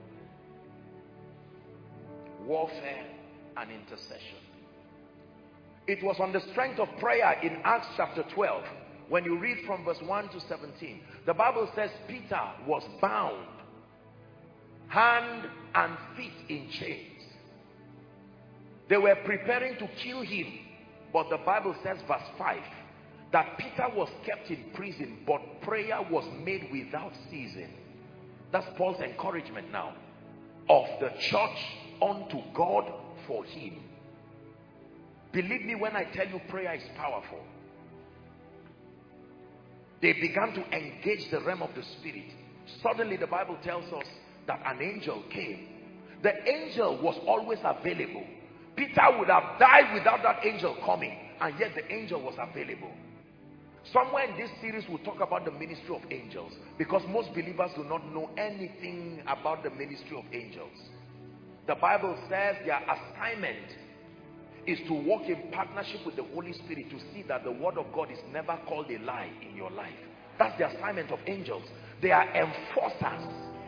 Warfare and intercession. It was on the strength of prayer in Acts chapter twelve. When you read from verse one to seventeen, the Bible says Peter was bound, hand and feet in chains. They were preparing to kill him, but the Bible says, verse five, that Peter was kept in prison, but prayer was made without ceasing. That's Paul's encouragement now of the church unto God for him. Believe me when I tell you, prayer is powerful. They began to engage the realm of the spirit. Suddenly the Bible tells us that an angel came. The angel was always available. Peter would have died without that angel coming, and yet the angel was available. Somewhere in this series we'll talk about the ministry of angels, because most believers do not know anything about the ministry of angels. The Bible says their assignment is to walk in partnership with the Holy Spirit to see that the word of God is never called a lie in your life. That's the assignment of angels. They are enforcers.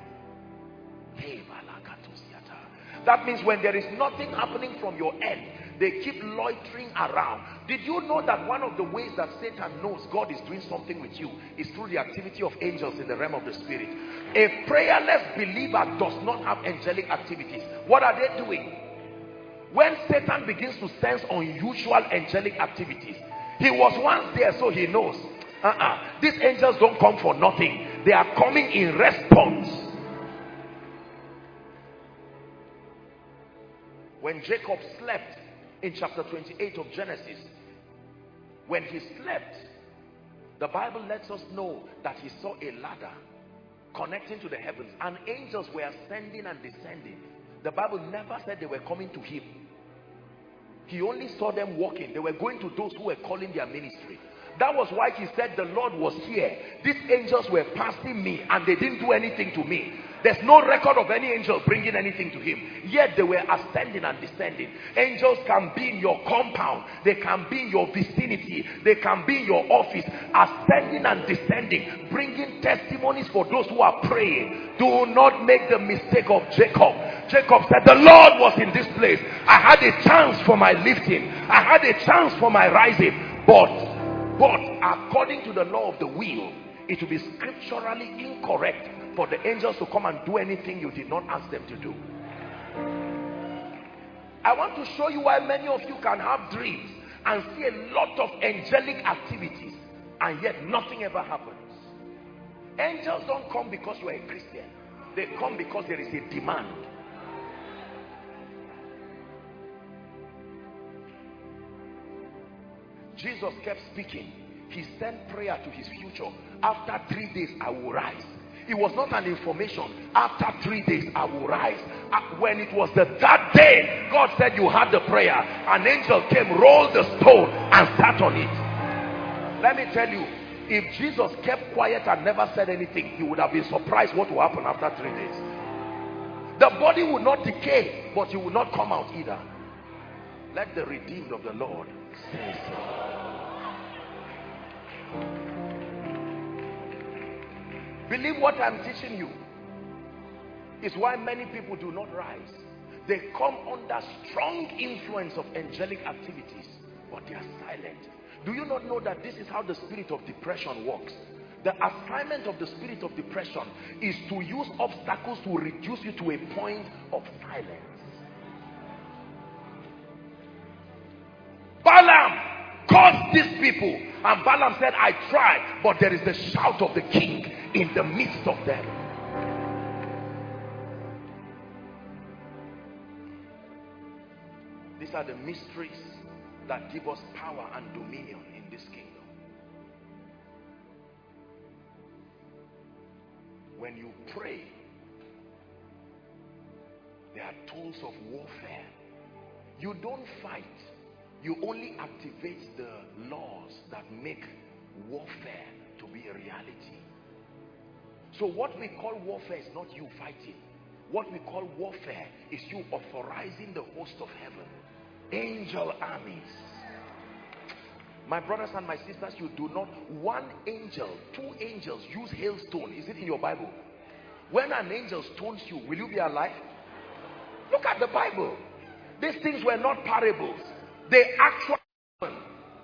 That means when there is nothing happening from your end, they keep loitering around. Did you know that one of the ways that Satan knows God is doing something with you is through the activity of angels in the realm of the spirit? A prayerless believer does not have angelic activities. What are they doing? When Satan begins to sense unusual angelic activities, he was once there, so he knows. Uh-uh. These angels don't come for nothing. They are coming in response. When Jacob slept in chapter twenty-eight of Genesis, when he slept, the Bible lets us know that he saw a ladder connecting to the heavens, and angels were ascending and descending. The Bible never said they were coming to him. He only saw them walking. They were going to those who were calling their ministry. That was why he said the Lord was here. These angels were passing me and they didn't do anything to me. There's no record of any angel bringing anything to him. Yet they were ascending and descending. Angels can be in your compound. They can be in your vicinity. They can be in your office. Ascending and descending. Bringing testimonies for those who are praying. Do not make the mistake of Jacob. Jacob said, the Lord was in this place. I had a chance for my lifting. I had a chance for my rising. But But according to the law of the will, it will be scripturally incorrect for the angels to come and do anything you did not ask them to do. I want to show you why many of you can have dreams and see a lot of angelic activities and yet nothing ever happens. Angels don't come because you are a Christian. They come because there is a demand. Jesus kept speaking. He sent prayer to his future. After three days I will rise. It was not an information. After three days I will rise. When it was the third day, God said, you had the prayer. An angel came, rolled the stone and sat on it. Let me tell you, if Jesus kept quiet and never said anything, he would have been surprised what will happen after three days. The body would not decay, but he would not come out either. Let the redeemed of the Lord say so. Believe what I'm teaching you. Is why many people do not rise. They come under strong influence of angelic activities, but they are silent. Do you not know that this is how the spirit of depression works? The assignment of the spirit of depression is to use obstacles to reduce you to a point of silence. Balaam caused these people, and Balaam said, I tried, but there is the shout of the king in the midst of them. These are the mysteries that give us power and dominion in this kingdom. When you pray, there are tools of warfare. You don't fight. You only activate the laws that make warfare to be a reality. So what we call warfare is not you fighting. What we call warfare is you authorizing the host of heaven. Angel armies. My brothers and my sisters, you do not, one angel, two angels use hailstone. Is it in your Bible? When an angel stones you, will you be alive? Look at the Bible. These things were not parables. They actually happened.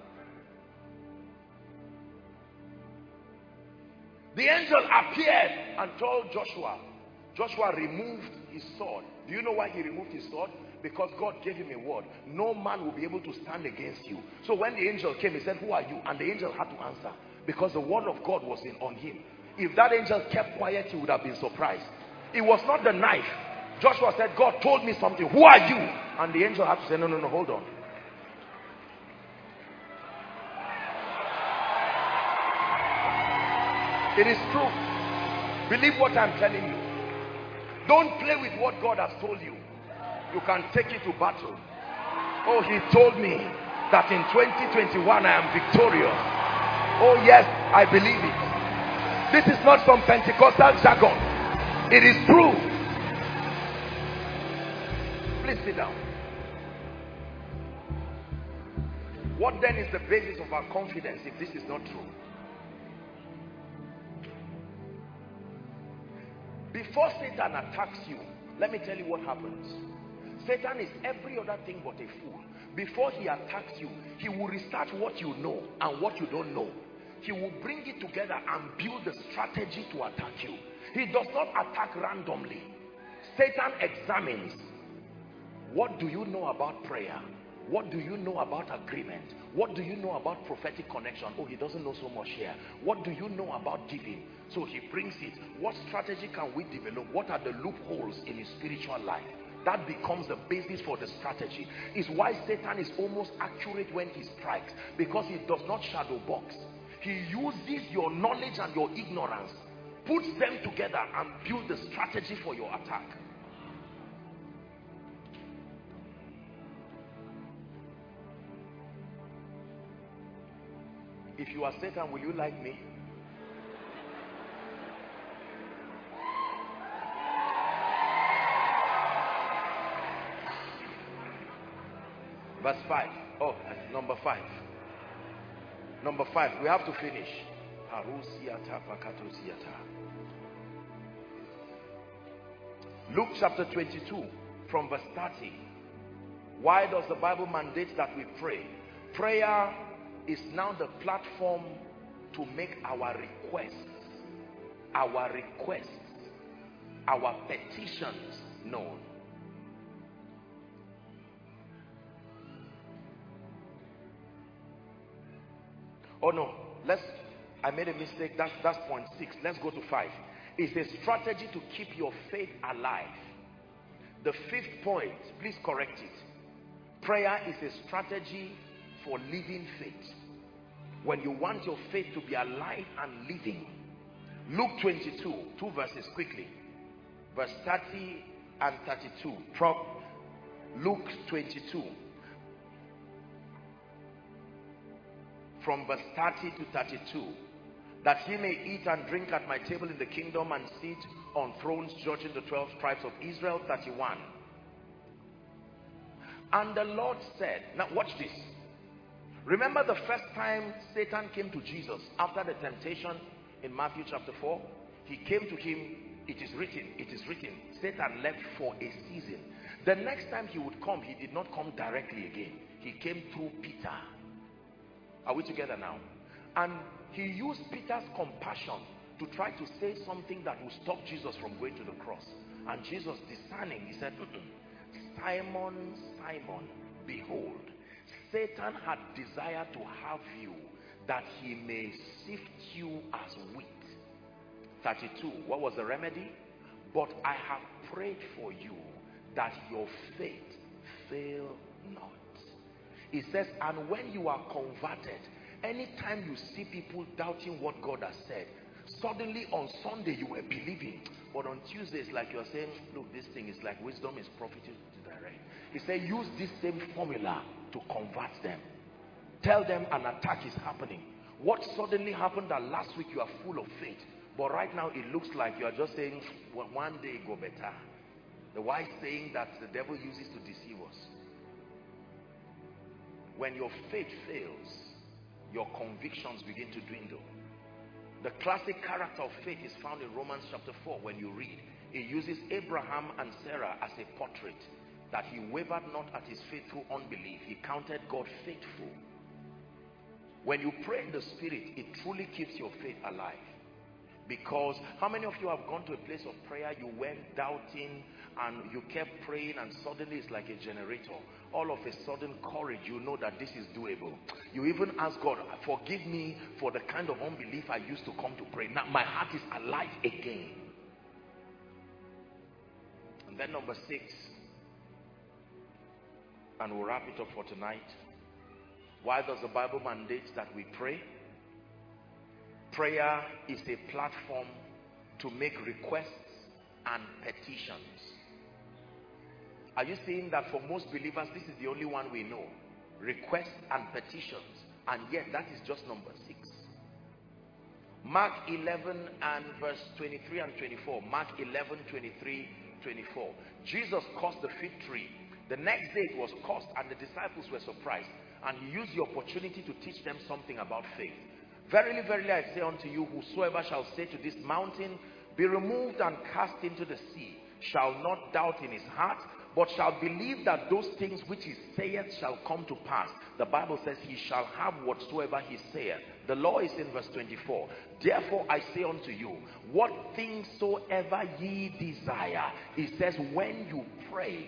The angel appeared and told Joshua. Joshua removed his sword. Do you know why he removed his sword? Because God gave him a word. No man will be able to stand against you. So when the angel came, he said, who are you? And the angel had to answer, because the word of God was in on him. If that angel kept quiet, he would have been surprised. It was not the knife. Joshua said, God told me something. Who are you? And the angel had to say, no, no, no, hold on. It is true. Believe what I'm telling you. Don't play with what God has told you. You can take it to battle. Oh, he told me that in twenty twenty-one I am victorious. Oh yes, I believe it. This is not some Pentecostal jargon. It is true. Please sit down. What then is the basis of our confidence if this is not true? Before Satan attacks you, let me tell you what happens. Satan is every other thing but a fool. Before he attacks you, he will research what you know and what you don't know. He will bring it together and build a strategy to attack you. He does not attack randomly. Satan examines. What do you know about prayer? What do you know about agreement? What do you know about prophetic connection? Oh, he doesn't know so much here. What do you know about giving? So he brings it. What strategy can we develop? What are the loopholes in his spiritual life? That becomes the basis for the strategy. Is why Satan is almost accurate when he strikes, because he does not shadow box. He uses your knowledge and your ignorance, puts them together and builds the strategy for your attack. If you are Satan, will you like me? Verse five. Oh, number five. Number five. We have to finish. Luke chapter twenty-two from verse thirty. Why does the Bible mandate that we pray? Prayer is now the platform to make our requests, our requests, our petitions known. Oh no, let's, I made a mistake. That's, that's point six. Let's go to five. It's a strategy to keep your faith alive. The fifth point, please correct it. Prayer is a strategy for living faith. When you want your faith to be alive and living. Luke twenty-two, two verses quickly. Verse thirty and thirty-two. Prop Luke twenty-two. From verse thirty to thirty-two. That he may eat and drink at my table in the kingdom and sit on thrones judging the twelve tribes of Israel. thirty-one. And the Lord said, now watch this. Remember the first time Satan came to Jesus after the temptation in Matthew chapter four? He came to him, it is written, it is written. Satan left for a season. The next time he would come, he did not come directly again. He came through Peter. Are we together now? And he used Peter's compassion to try to say something that would stop Jesus from going to the cross. And Jesus, discerning, he said, Simon, Simon, behold, Satan had desired to have you that he may sift you as wheat. thirty-two. What was the remedy? But I have prayed for you that your faith fail not. It says, and when you are converted, anytime you see people doubting what God has said, suddenly on Sunday you were believing, but on Tuesday it's like you're saying, look, this thing is like wisdom is profiting to direct. He said, use this same formula to convert them. Tell them an attack is happening. What suddenly happened that last week you are full of faith, but right now it looks like you are just saying, well, one day go better. The wise saying that the devil uses to deceive us. When your faith fails, your convictions begin to dwindle. The classic character of faith is found in Romans chapter four. When you read, it uses Abraham and Sarah as a portrait, that he wavered not at his faith through unbelief. He counted God faithful. When you pray in the spirit, it truly keeps your faith alive. Because how many of you have gone to a place of prayer, you went doubting and you kept praying, and suddenly it's like a generator. All of a sudden, courage, you know that this is doable. You even ask God, forgive me for the kind of unbelief I used to come to pray. Now my heart is alive again. And then number six, and we'll wrap it up for tonight. Why does the Bible mandate that we pray? Prayer is a platform to make requests and petitions. Are you seeing that for most believers, this is the only one we know? Requests and petitions. And yet that is just number six. Mark eleven and verse twenty-three and twenty-four. Mark eleven, twenty-three, twenty-four. Jesus cursed the fig tree. The next day it was cursed, and the disciples were surprised. And he used the opportunity to teach them something about faith. Verily, verily, I say unto you, whosoever shall say to this mountain, be removed and cast into the sea, shall not doubt in his heart, but shall believe that those things which he saith shall come to pass. The Bible says he shall have whatsoever he saith. The law is in verse twenty-four. Therefore I say unto you, what things soever ye desire, it says when you pray,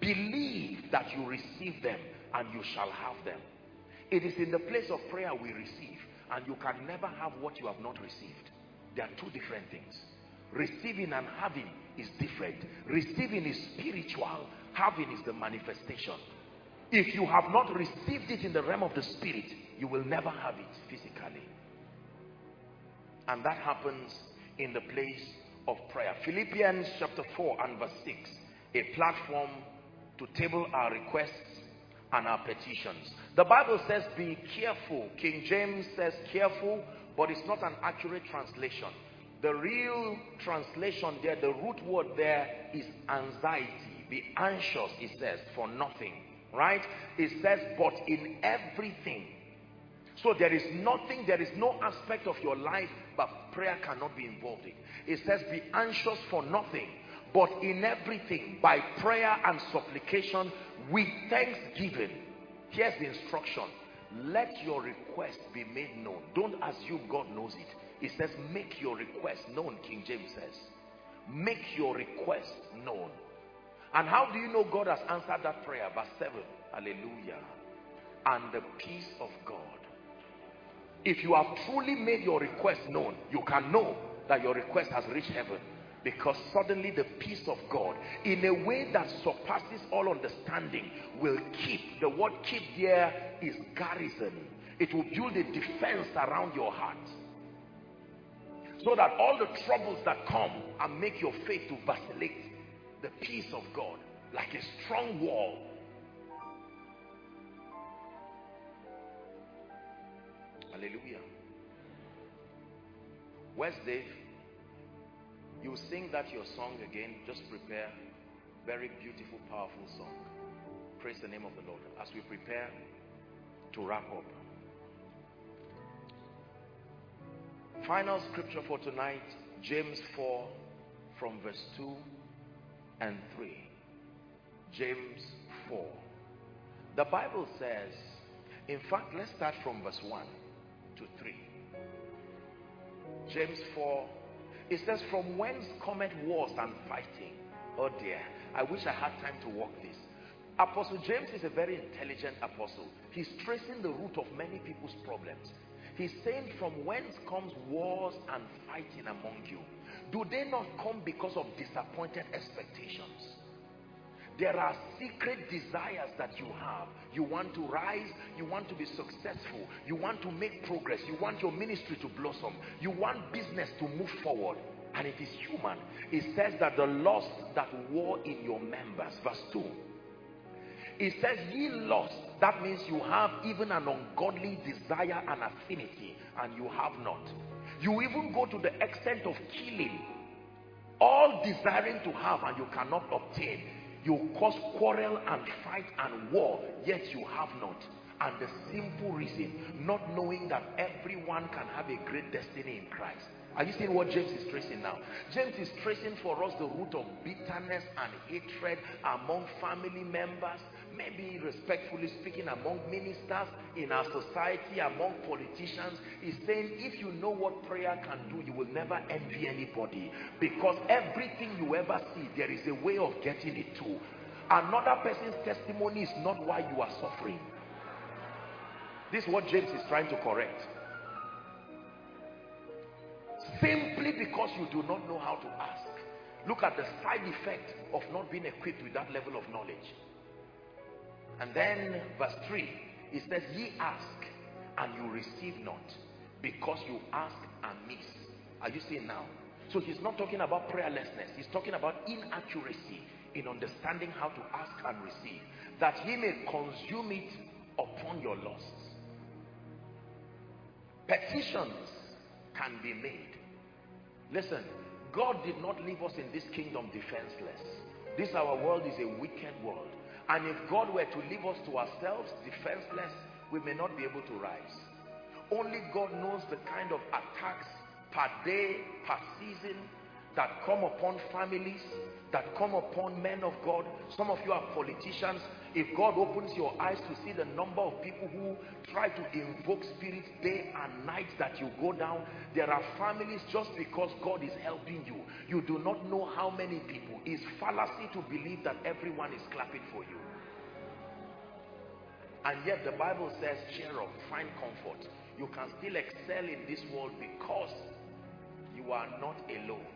Believe that you receive them and you shall have them. It is in the place of prayer we receive, and you can never have what you have not received. There are two different things. Receiving and having is different. Receiving is spiritual, having is the manifestation. If you have not received it in the realm of the spirit, you will never have it physically. And that happens in the place of prayer. Philippians chapter four and verse six, a platform to table our requests and our petitions. The Bible says be careful. King James says careful, but it's not an accurate translation. The real translation there, the root word there is anxiety. Be anxious, it says, for nothing. Right? It says, but in everything. So there is nothing, there is no aspect of your life but prayer cannot be involved in. It says, be anxious for nothing, but in everything, by prayer and supplication, with thanksgiving. Here's the instruction. Let your request be made known. Don't assume God knows it. It says, make your request known, King James says. Make your request known. And how do you know God has answered that prayer? Verse seven. Hallelujah. And the peace of God. If you have truly made your request known, you can know that your request has reached heaven. Because suddenly the peace of God, in a way that surpasses all understanding, will keep. The word keep there is garrison. It will build a defense around your heart. So that all the troubles that come and make your faith to vacillate, the peace of God, like a strong wall. Hallelujah. Where's Dave? You sing that your song again. Just prepare. Very beautiful, powerful song. Praise the name of the Lord. As we prepare to wrap up. Final scripture for tonight, James four from verse two and three. James four. The Bible says, in fact, let's start from verse one to three. James four. It says, from whence cometh wars and fighting? Oh dear, I wish I had time to walk this. Apostle James is a very intelligent apostle. He's tracing the root of many people's problems. He's saying, from whence comes wars and fighting among you? Do they not come because of disappointed expectations? There are secret desires that you have. You want to rise, you want to be successful, you want to make progress, you want your ministry to blossom, you want business to move forward, and it is human. It says that the lust that war in your members, verse two. It says, ye lust, that means you have even an ungodly desire and affinity, and you have not. You even go to the extent of killing, all desiring to have and you cannot obtain. You cause quarrel and fight and war, yet you have not. And the simple reason, not knowing that everyone can have a great destiny in Christ. Are you seeing what James is tracing now? James is tracing for us the root of bitterness and hatred among family members, maybe respectfully speaking among ministers, in our society, among politicians. He's saying, if you know what prayer can do, you will never envy anybody, because everything you ever see, there is a way of getting it too. Another person's testimony is not why you are suffering. This is what James is trying to correct. Simply because you do not know how to ask. Look at the side effect of not being equipped with that level of knowledge. And then verse three, it says, ye ask and you receive not, because you ask and miss. Are you seeing now? So he's not talking about prayerlessness. He's talking about inaccuracy in understanding how to ask and receive, that he may consume it upon your lusts. Petitions can be made. Listen, God did not leave us in this kingdom defenseless. This our world is a wicked world. And if God were to leave us to ourselves defenseless, we may not be able to rise. Only God knows the kind of attacks per day, per season, that come upon families, that come upon men of God. Some of you are politicians. If God opens your eyes to see the number of people who try to invoke spirits day and night, that you go down. There are families, just because God is helping you, you do not know how many people. It's fallacy to believe that everyone is clapping for you. And yet the Bible says, cheer up, find comfort. You can still excel in this world because you are not alone.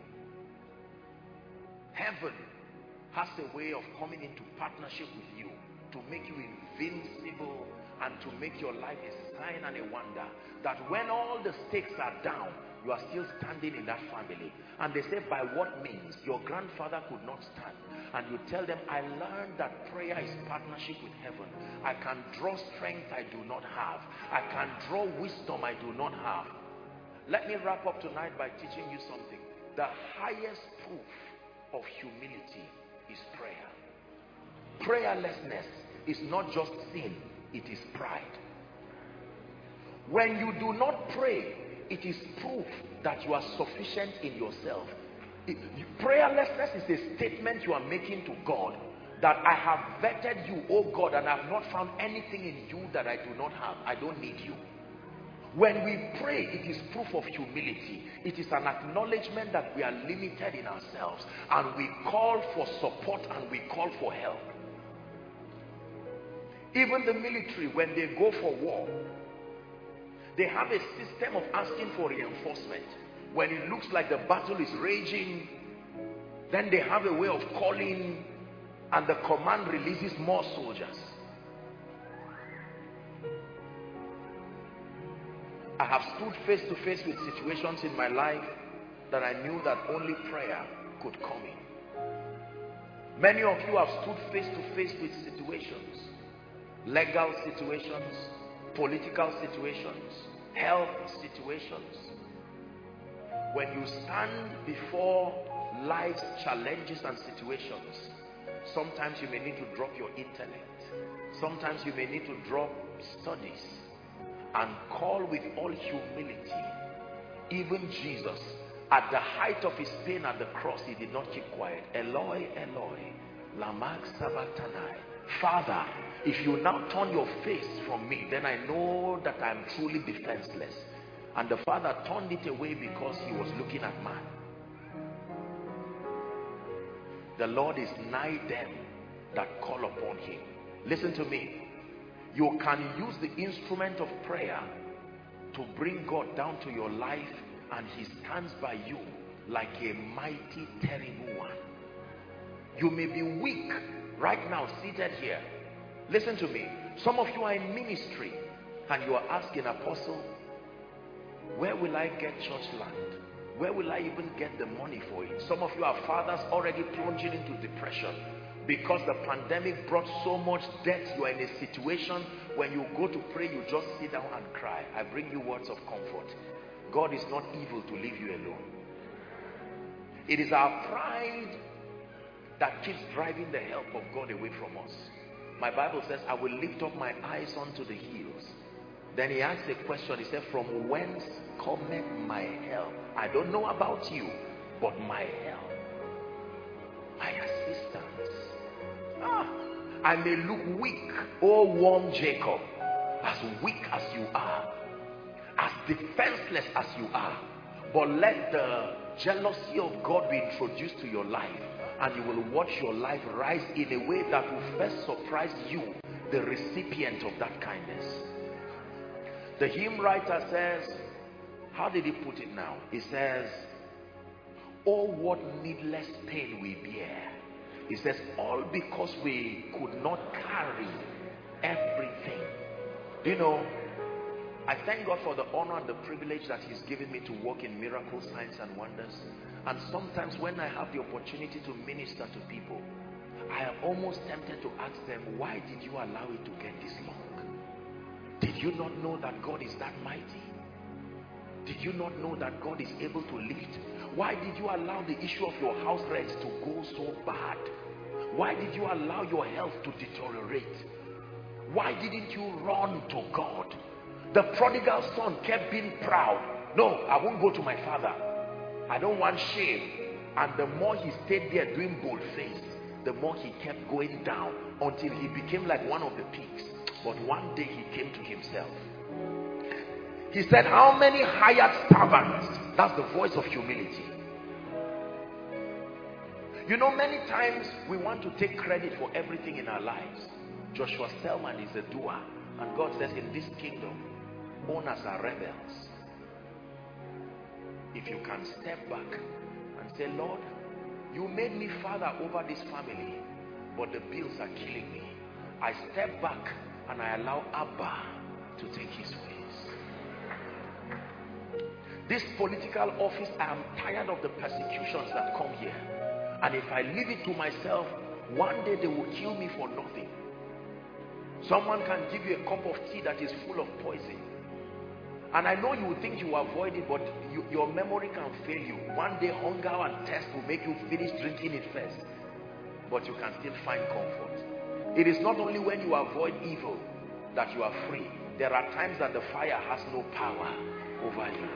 Heaven has a way of coming into partnership with you to make you invincible and to make your life a sign and a wonder, that when all the stakes are down, you are still standing in that family. And they say, by what means? Your grandfather could not stand. And you tell them, I learned that prayer is partnership with heaven. I can draw strength I do not have. I can draw wisdom I do not have. Let me wrap up tonight by teaching you something. The highest proof of humility is prayer. Prayerlessness is not just sin, it is pride. When you do not pray, it is proof that you are sufficient in yourself. It, prayerlessness is a statement you are making to God, that I have vetted you, oh God, and I have not found anything in you that I do not have. I don't need you. When we pray, it is proof of humility. It is an acknowledgement that we are limited in ourselves, and we call for support and we call for help. Even the military, when they go for war, they have a system of asking for reinforcement. When it looks like the battle is raging, then they have a way of calling, and the command releases more soldiers. I have stood face to face with situations in my life that I knew that only prayer could come in. Many of you have stood face to face with situations, legal situations, political situations, health situations. When you stand before life's challenges and situations, sometimes you may need to drop your intellect. Sometimes you may need to drop studies and call with all humility. Even Jesus, at the height of his pain at the cross, he did not keep quiet. Eloi, Eloi, lama sabachthani. Father, if you now turn your face from me, then I know that I am truly defenseless. And the Father turned it away because he was looking at man. The Lord is nigh them that call upon him. Listen to me. You can use the instrument of prayer to bring God down to your life, and he stands by you like a mighty, terrible one. You may be weak right now, seated here. Listen to me. Some of you are in ministry and you are asking, Apostle, where will I get church land? Where will I even get the money for it? Some of you are fathers already plunging into depression because the pandemic brought so much debt. You are in a situation when you go to pray, you just sit down and cry. I bring you words of comfort. God is not evil to leave you alone. It is our pride that keeps driving the help of God away from us. My Bible says, I will lift up my eyes unto the hills. Then he asked a question. He said, from whence cometh my help? I don't know about you, but my help, my assistance. Ah, I may look weak, oh warm Jacob, as weak as you are, as defenseless as you are, but let the jealousy of God be introduced to your life, and you will watch your life rise in a way that will first surprise you, the recipient of that kindness. The hymn writer says, how did he put it now? He says, oh, what needless pain we bear. He says, all because we could not carry everything. You know, I thank God for the honor and the privilege that he's given me to work in miracles, signs and wonders. And sometimes when I have the opportunity to minister to people, I am almost tempted to ask them, why did you allow it to get this long? Did you not know that God is that mighty? Did you not know that God is able to lift? Why did you allow the issue of your house rent to go so bad? Why did you allow your health to deteriorate? Why didn't you run to God? The prodigal son kept being proud. No, I won't go to my father. I don't want shame. And the more he stayed there doing bold face, the more he kept going down until he became like one of the pigs. But one day he came to himself. He said, how many hired servants? That's the voice of humility. You know, many times we want to take credit for everything in our lives. Joshua Selman is a doer. And God says, in this kingdom, owners are rebels. If you can step back and say, Lord, you made me father over this family, but the bills are killing me. I step back and I allow Abba to take his ways. This political office, I am tired of the persecutions that come here. And if I leave it to myself, one day they will kill me for nothing. Someone can give you a cup of tea that is full of poison. And I know you will think you avoid it, but you, your memory can fail you. One day hunger and thirst will make you finish drinking it first. But you can still find comfort. It is not only when you avoid evil that you are free. There are times that the fire has no power over you.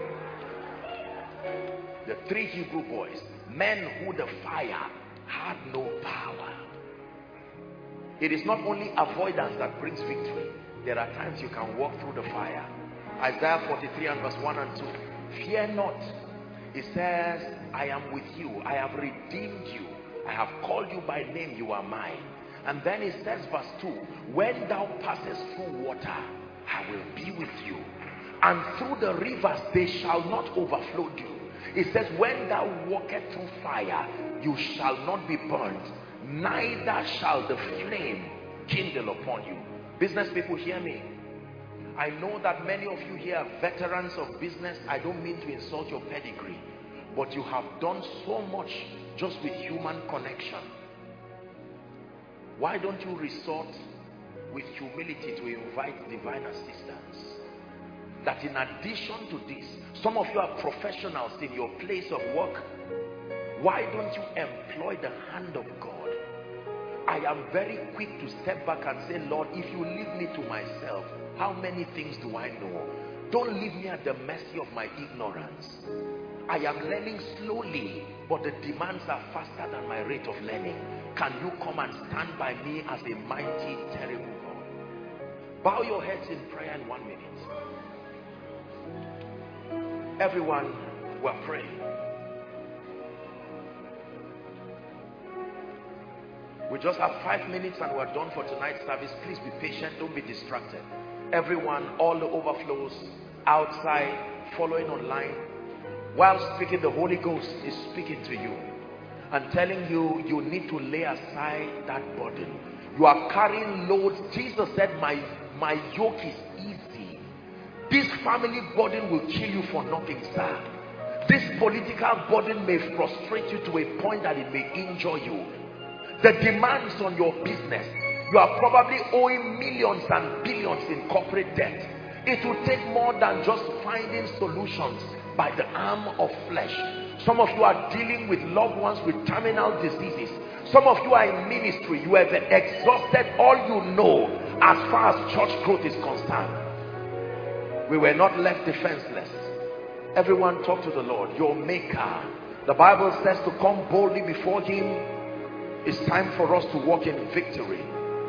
The three Hebrew boys, men who the fire had no power. It is not only avoidance that brings victory. There are times you can walk through the fire. Isaiah forty-three and verse one and two. Fear not. It says, I am with you. I have redeemed you. I have called you by name. You are mine. And then it says verse two. When thou passest through water, I will be with you. And through the rivers, they shall not overflow you. It says, when thou walkest through fire, you shall not be burnt, neither shall the flame kindle upon you. Business people, hear me. I know that many of you here are veterans of business. I don't mean to insult your pedigree, but you have done so much just with human connection. Why don't you resort with humility to invite divine assistance? That in addition to this, some of you are professionals in your place of work. Why don't you employ the hand of God? I am very quick to step back and say, Lord, if you leave me to myself, how many things do I know? Don't leave me at the mercy of my ignorance. I am learning slowly, but the demands are faster than my rate of learning. Can you come and stand by me as a mighty, terrible God? Bow your heads in prayer in one minute. Everyone, we're praying. We just have five minutes and we're done for tonight's service. Please be patient. Don't be distracted. Everyone, all the overflows outside, following online. While speaking, the Holy Ghost is speaking to you and telling you, you need to lay aside that burden. You are carrying loads. Jesus said, my, my yoke is easy. This family burden will kill you for nothing, sir. This political burden may frustrate you to a point that it may injure you. The demands on your business, you are probably owing millions and billions in corporate debt. It will take more than just finding solutions by the arm of flesh. Some of you are dealing with loved ones with terminal diseases. Some of you are in ministry. You have exhausted all you know as far as church growth is concerned. We were not left defenseless. Everyone talk to the Lord, your maker. The Bible says to come boldly before him. It's time for us to walk in victory.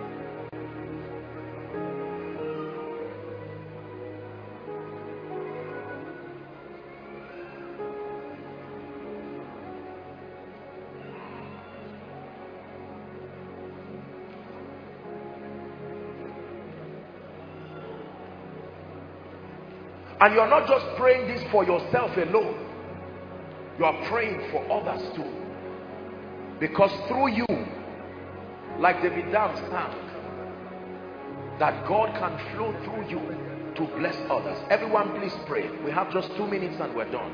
And you're not just praying this for yourself alone. You are praying for others too. Because through you, like David Dam sang, that God can flow through you to bless others. Everyone please pray. We have just two minutes and we're done.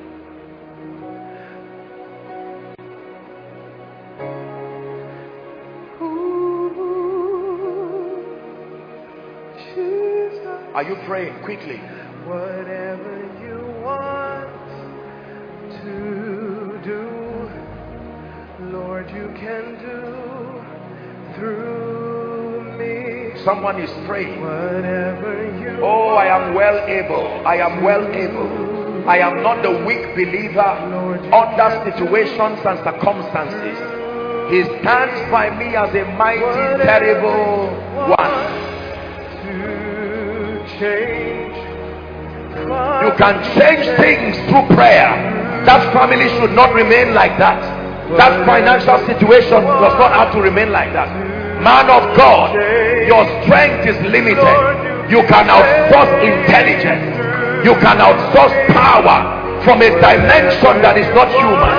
Are you praying quickly? Whatever you want to do, Lord, you can do through me. Someone is praying. Whatever you Oh, I am well able. I am well able. I am not the weak believer under situations and circumstances. He stands by me as a mighty, terrible one. You can change things through prayer. That family should not remain like that. That financial situation does not have to remain like that. Man of God, your strength is limited. You can outsource intelligence. You can outsource power from a dimension that is not human.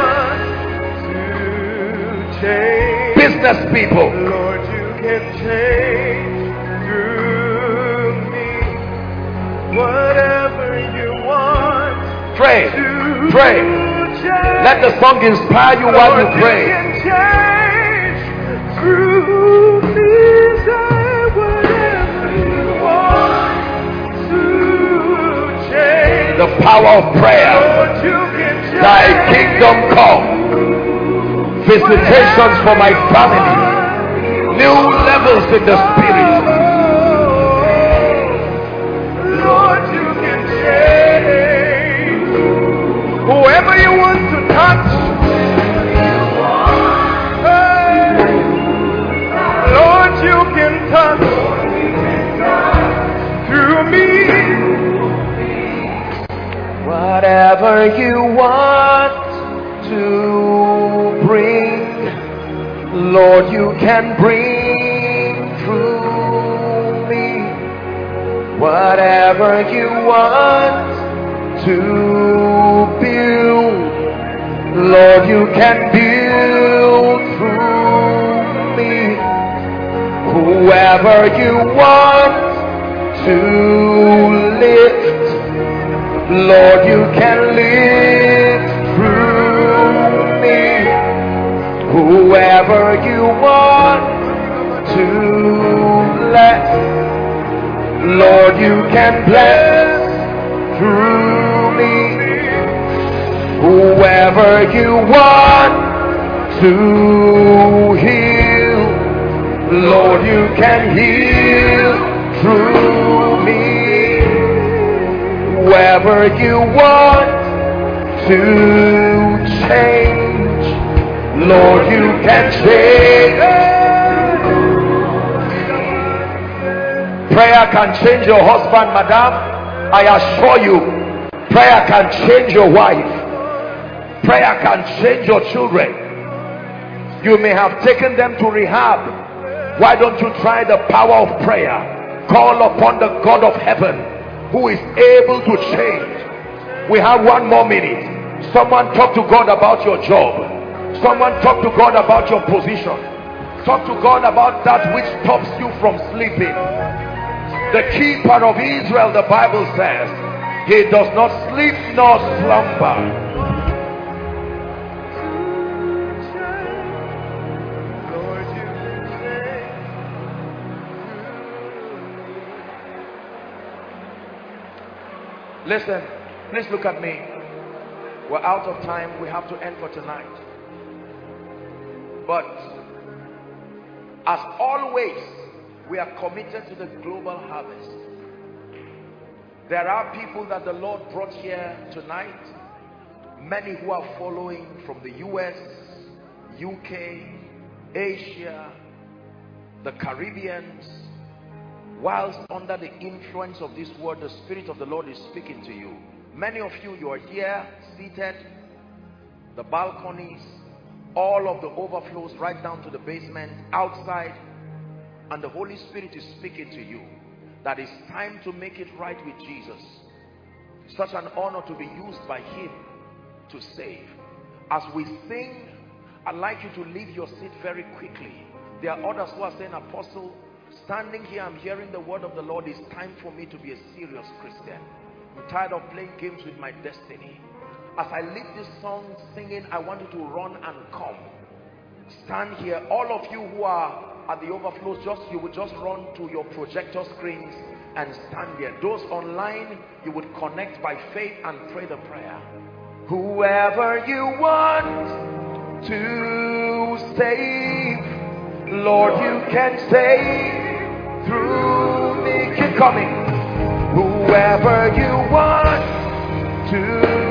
Business people, Lord, you can change through me whatever you want. Pray, pray. Let the song inspire you while you pray. Through me, whatever you want to change. The power of prayer. Thy kingdom come. Visitations for my family. New levels in the spirit. Lord, you can change. Whoever you want to touch. Lord, you can touch through me. Whatever you want to bring, Lord, you can bring through me. Whatever you want to build, Lord, you can build through me. Whoever you want to lift, Lord, you can lift through me. Whoever you want to bless, Lord, you can bless through me. Whoever you want to heal, Lord, you can heal through me. Whoever you want to change, Lord, you can change. Prayer can change your husband, madam. I assure you, prayer can change your wife. Prayer can change your children. You may have taken them to rehab. Why don't you try the power of prayer? Call upon the God of heaven who is able to change. We have one more minute. Someone talk to God about your job. Someone talk to God about your position. Talk to God about that which stops you from sleeping. The keeper of Israel, the Bible says, he does not sleep nor slumber. Listen, please look at me. We're out of time. We have to end for tonight. But as always, we are committed to the global harvest. There are people that the Lord brought here tonight. Many who are following from the U S, U K, Asia, the Caribbeans. Whilst under the influence of this word, the Spirit of the Lord is speaking to you. Many of you, you are here, seated, the balconies, all of the overflows right down to the basement, outside, and the Holy Spirit is speaking to you that it's time to make it right with Jesus. Such an honor to be used by Him to save. As we sing, I'd like you to leave your seat very quickly. There are others who are saying, Apostle, standing here, I'm hearing the word of the Lord. It's time for me to be a serious Christian. I'm tired of playing games with my destiny. As I lead this song singing, I want you to run and come. Stand here. All of you who are at the overflows, just you would just run to your projector screens and stand there. Those online, you would connect by faith and pray the prayer. Whoever you want to save, Lord, you can save through me. Keep coming. Whoever you want to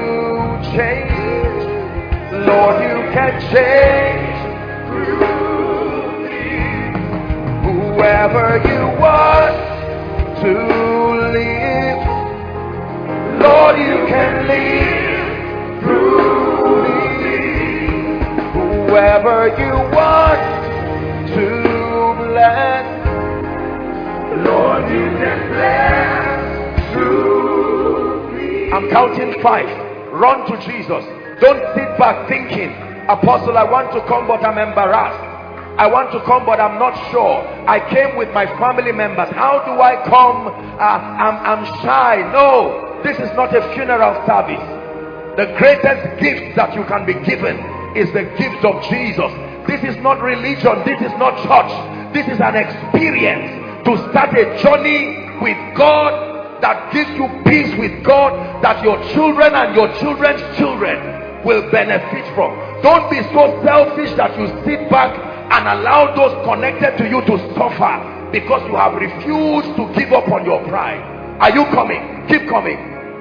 can change through me. Whoever you want to live, Lord, you can live through me. Whoever you want to bless, Lord, you can bless through me. I'm counting five. Run to Jesus. Don't sit back thinking, Apostle, I want to come but I'm embarrassed. I want to come but I'm not sure. I came with my family members. How do I come? Uh, I'm, I'm shy. No, this is not a funeral service. The greatest gift that you can be given is the gift of Jesus. This is not religion. This is not church. This is an experience to start a journey with God that gives you peace with God, that your children and your children's children will benefit from. Don't be so selfish that you sit back and allow those connected to you to suffer because you have refused to give up on your pride. Are you coming? Keep coming.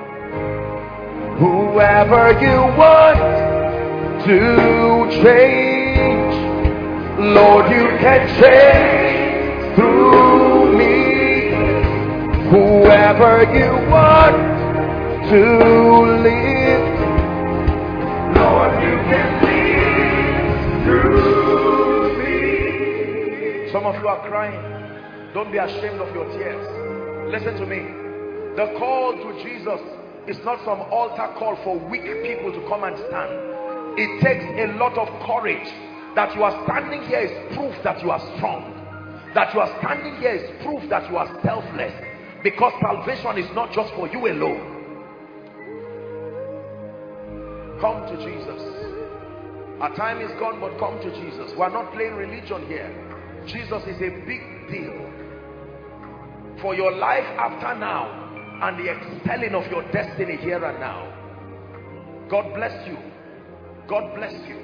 Whoever you want to change, Lord, you can change through me. Whoever you want to live, Lord, you can live through me. Some of you are crying. Don't be ashamed of your tears. Listen to me. The call to Jesus is not some altar call for weak people to come and stand. It takes a lot of courage. That you are standing here is proof that you are strong. That you are standing here is proof that you are selfless. Because salvation is not just for you alone. Come to Jesus. Our time is gone, but come to Jesus. We are not playing religion here. Jesus is a big deal for your life after now and the excelling of your destiny here and now. God bless you. God bless you.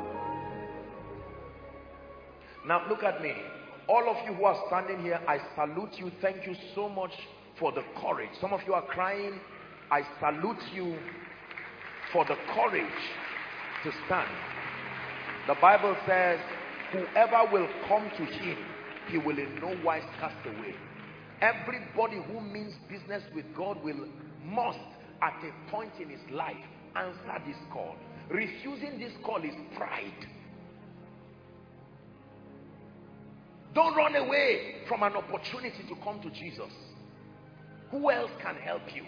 Now look at me. All of you who are standing here, I salute you. Thank you so much for the courage. Some of you are crying. I salute you for the courage to stand. The Bible says, whoever will come to him, he will in no wise cast away. Everybody who means business with God will must at a point in his life answer this call. Refusing this call is pride. Don't run away from an opportunity to come to Jesus. Who else can help you?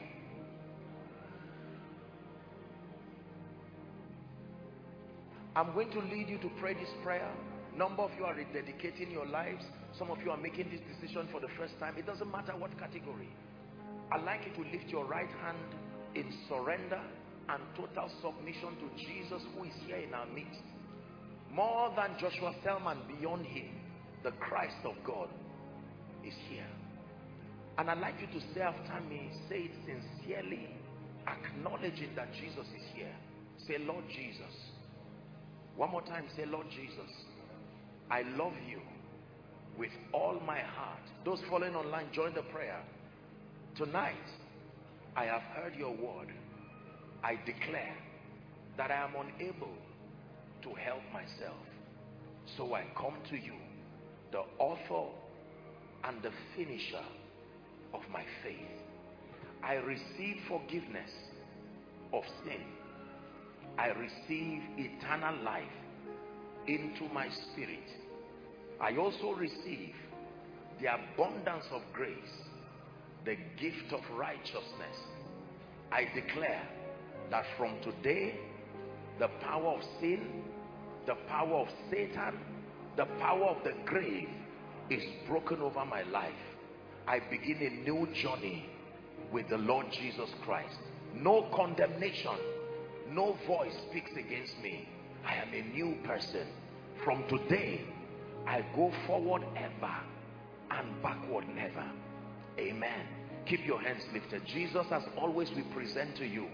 I'm going to lead you to pray this prayer. Number of you are rededicating your lives. Some of you are making this decision for the first time. It doesn't matter what category. I'd like you to lift your right hand in surrender and total submission to Jesus, who is here in our midst. More than Joshua Selman, beyond him, the Christ of God is here. And I'd like you to say after me, say it sincerely, acknowledging that Jesus is here. Say, Lord Jesus. One more time, say, Lord Jesus, I love you with all my heart. Those following online, join the prayer. Tonight, I have heard your word. I declare that I am unable to help myself. So I come to you, the author and the finisher of my faith. I receive forgiveness of sin. I receive eternal life into my spirit. I also receive the abundance of grace, the gift of righteousness. I declare that from today, the power of sin, the power of Satan, the power of the grave is broken over my life. I begin a new journey with the Lord Jesus Christ. No condemnation, no voice speaks against me. I am a new person. From today, I go forward ever and backward never. Amen. Keep your hands lifted. Jesus, as always, we present to you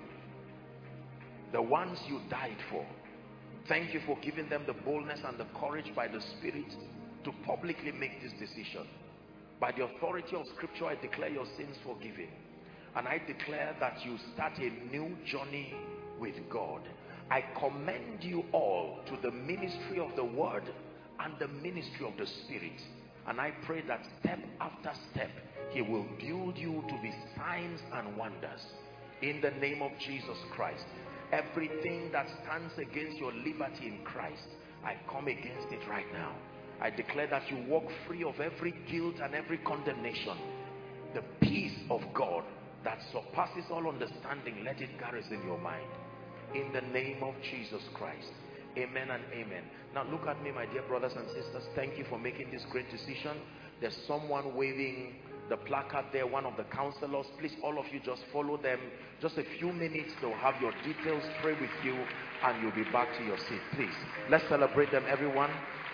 the ones you died for. Thank you for giving them the boldness and the courage by the Spirit to publicly make this decision. By the authority of Scripture, I declare your sins forgiven. And I declare that you start a new journey with God. I commend you all to the ministry of the word and the ministry of the spirit. And I pray that step after step, he will build you to be signs and wonders. In the name of Jesus Christ. Everything that stands against your liberty in Christ, I come against it right now. I declare that you walk free of every guilt and every condemnation. The peace of God that surpasses all understanding, let it garrison your mind. In the name of Jesus Christ. Amen and amen. Now look at me, my dear brothers and sisters. Thank you for making this great decision. There's someone waving the placard there, one of the counselors. Please, all of you, just follow them. Just a few minutes, they'll have your details, pray with you, and you'll be back to your seat. Please, let's celebrate them, everyone.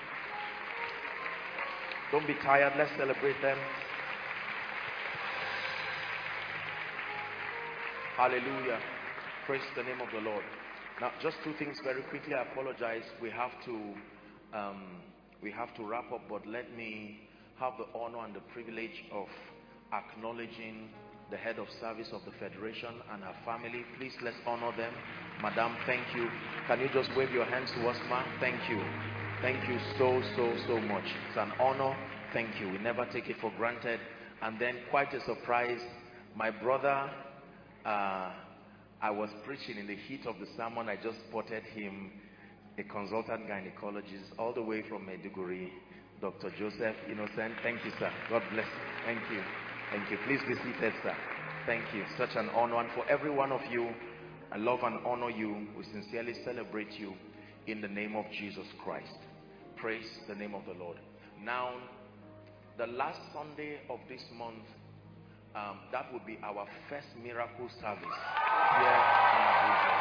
Don't be tired. Let's celebrate them. Hallelujah. Praise the name of the Lord. Now, just two things very quickly. I apologize. We have to um, we have to wrap up, but let me have the honor and the privilege of acknowledging the head of service of the Federation and her family. Please, let's honor them. Madam, thank you. Can you just wave your hands to us, ma'am? Thank you. Thank you so, so, so much. It's an honor. Thank you. We never take it for granted. And then, quite a surprise, my brother, uh, I was preaching in the heat of the sermon. I just spotted him, a consultant gynecologist, all the way from Maiduguri, Doctor Joseph Innocent. Thank you, sir. God bless you. Thank you. Thank you. Please be seated, sir. Thank you. Such an honor. And for every one of you, I love and honor you. We sincerely celebrate you in the name of Jesus Christ. Praise the name of the Lord. Now, the last Sunday of this month, um, that would be our first miracle service here in Abuja.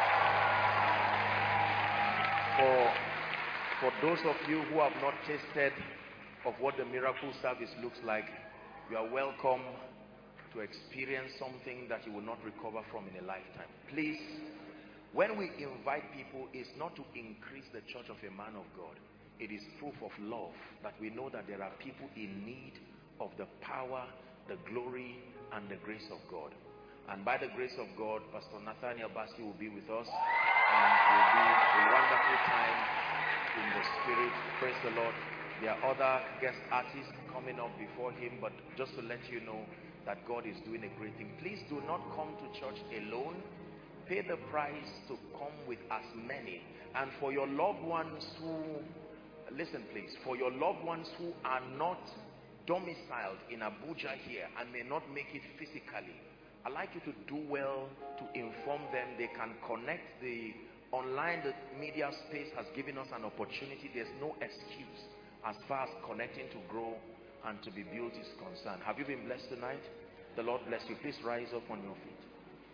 For, for those of you who have not tasted of what the miracle service looks like, you are welcome to experience something that you will not recover from in a lifetime. Please, when we invite people, it's not to increase the church of a man of God. It is proof of love that we know that there are people in need of the power, the glory, and the grace of God. And by the grace of God, Pastor Nathaniel Bassey will be with us, and it will be a wonderful time in the spirit. Praise the Lord. There are other guest artists coming up before him, but just to let you know that God is doing a great thing. Please do not come to church alone. Pay the price to come with as many. And for your loved ones who, listen please, for your loved ones who are not domiciled in Abuja here and may not make it physically, I'd like you to do well to inform them. They can connect. The online, the media space has given us an opportunity. There's no excuse as far as connecting to grow and to be built is concerned. Have you been blessed tonight? The Lord bless you. Please rise up on your feet.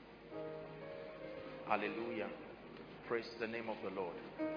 Hallelujah. Praise the name of the Lord.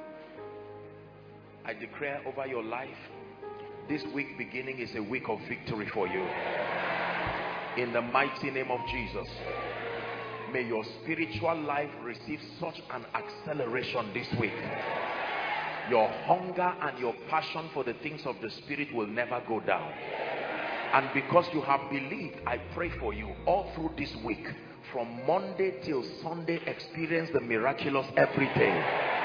I declare over your life, this week beginning is a week of victory for you. In the mighty name of Jesus. May your spiritual life receive such an acceleration this week. Your hunger and your passion for the things of the Spirit will never go down. And because you have believed, I pray for you all through this week, from Monday till Sunday, experience the miraculous every day.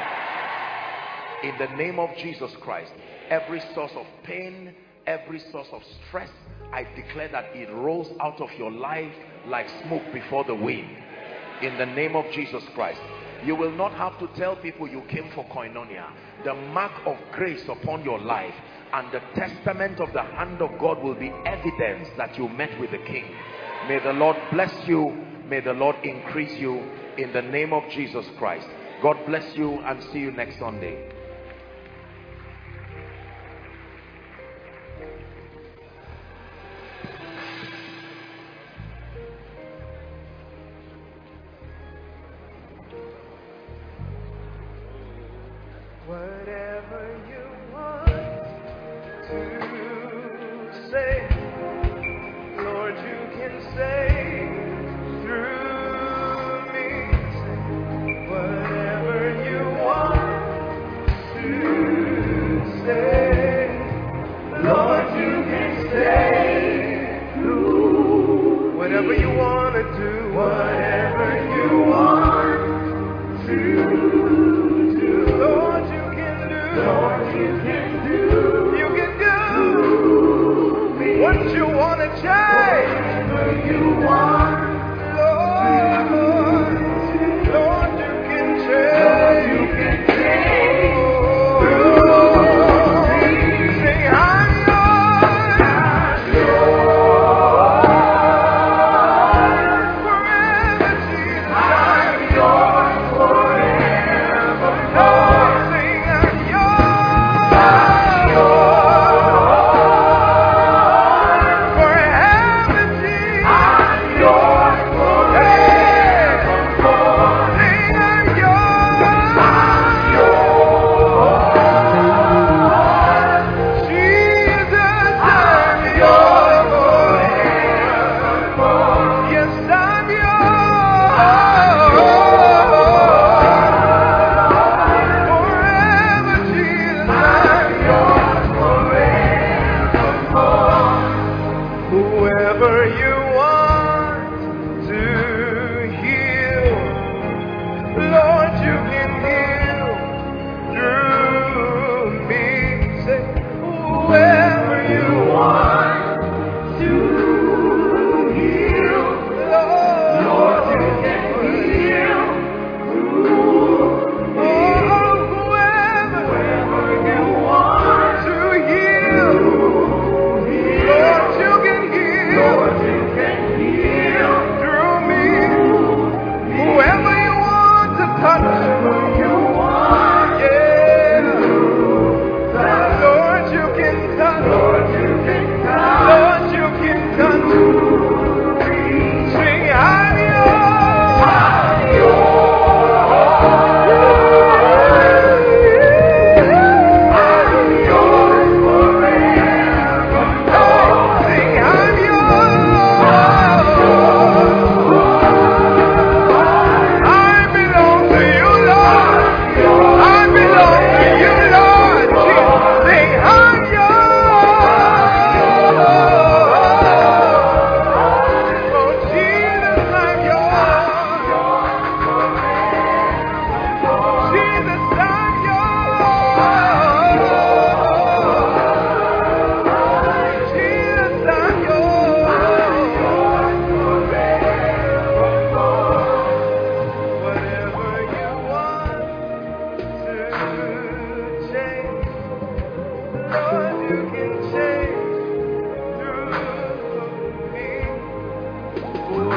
In the name of Jesus Christ, every source of pain, every source of stress, I declare that it rolls out of your life like smoke before the wind. In the name of Jesus Christ. You will not have to tell people you came for koinonia. The mark of grace upon your life and the testament of the hand of God will be evidence that you met with the King. May the Lord bless you. May the Lord increase you in the name of Jesus Christ. God bless you and see you next Sunday. Whatever you want to say, Lord, you can say through me. Whatever you want to say, Lord, you can say through. Whatever you want to do, whatever you want to do.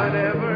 whatever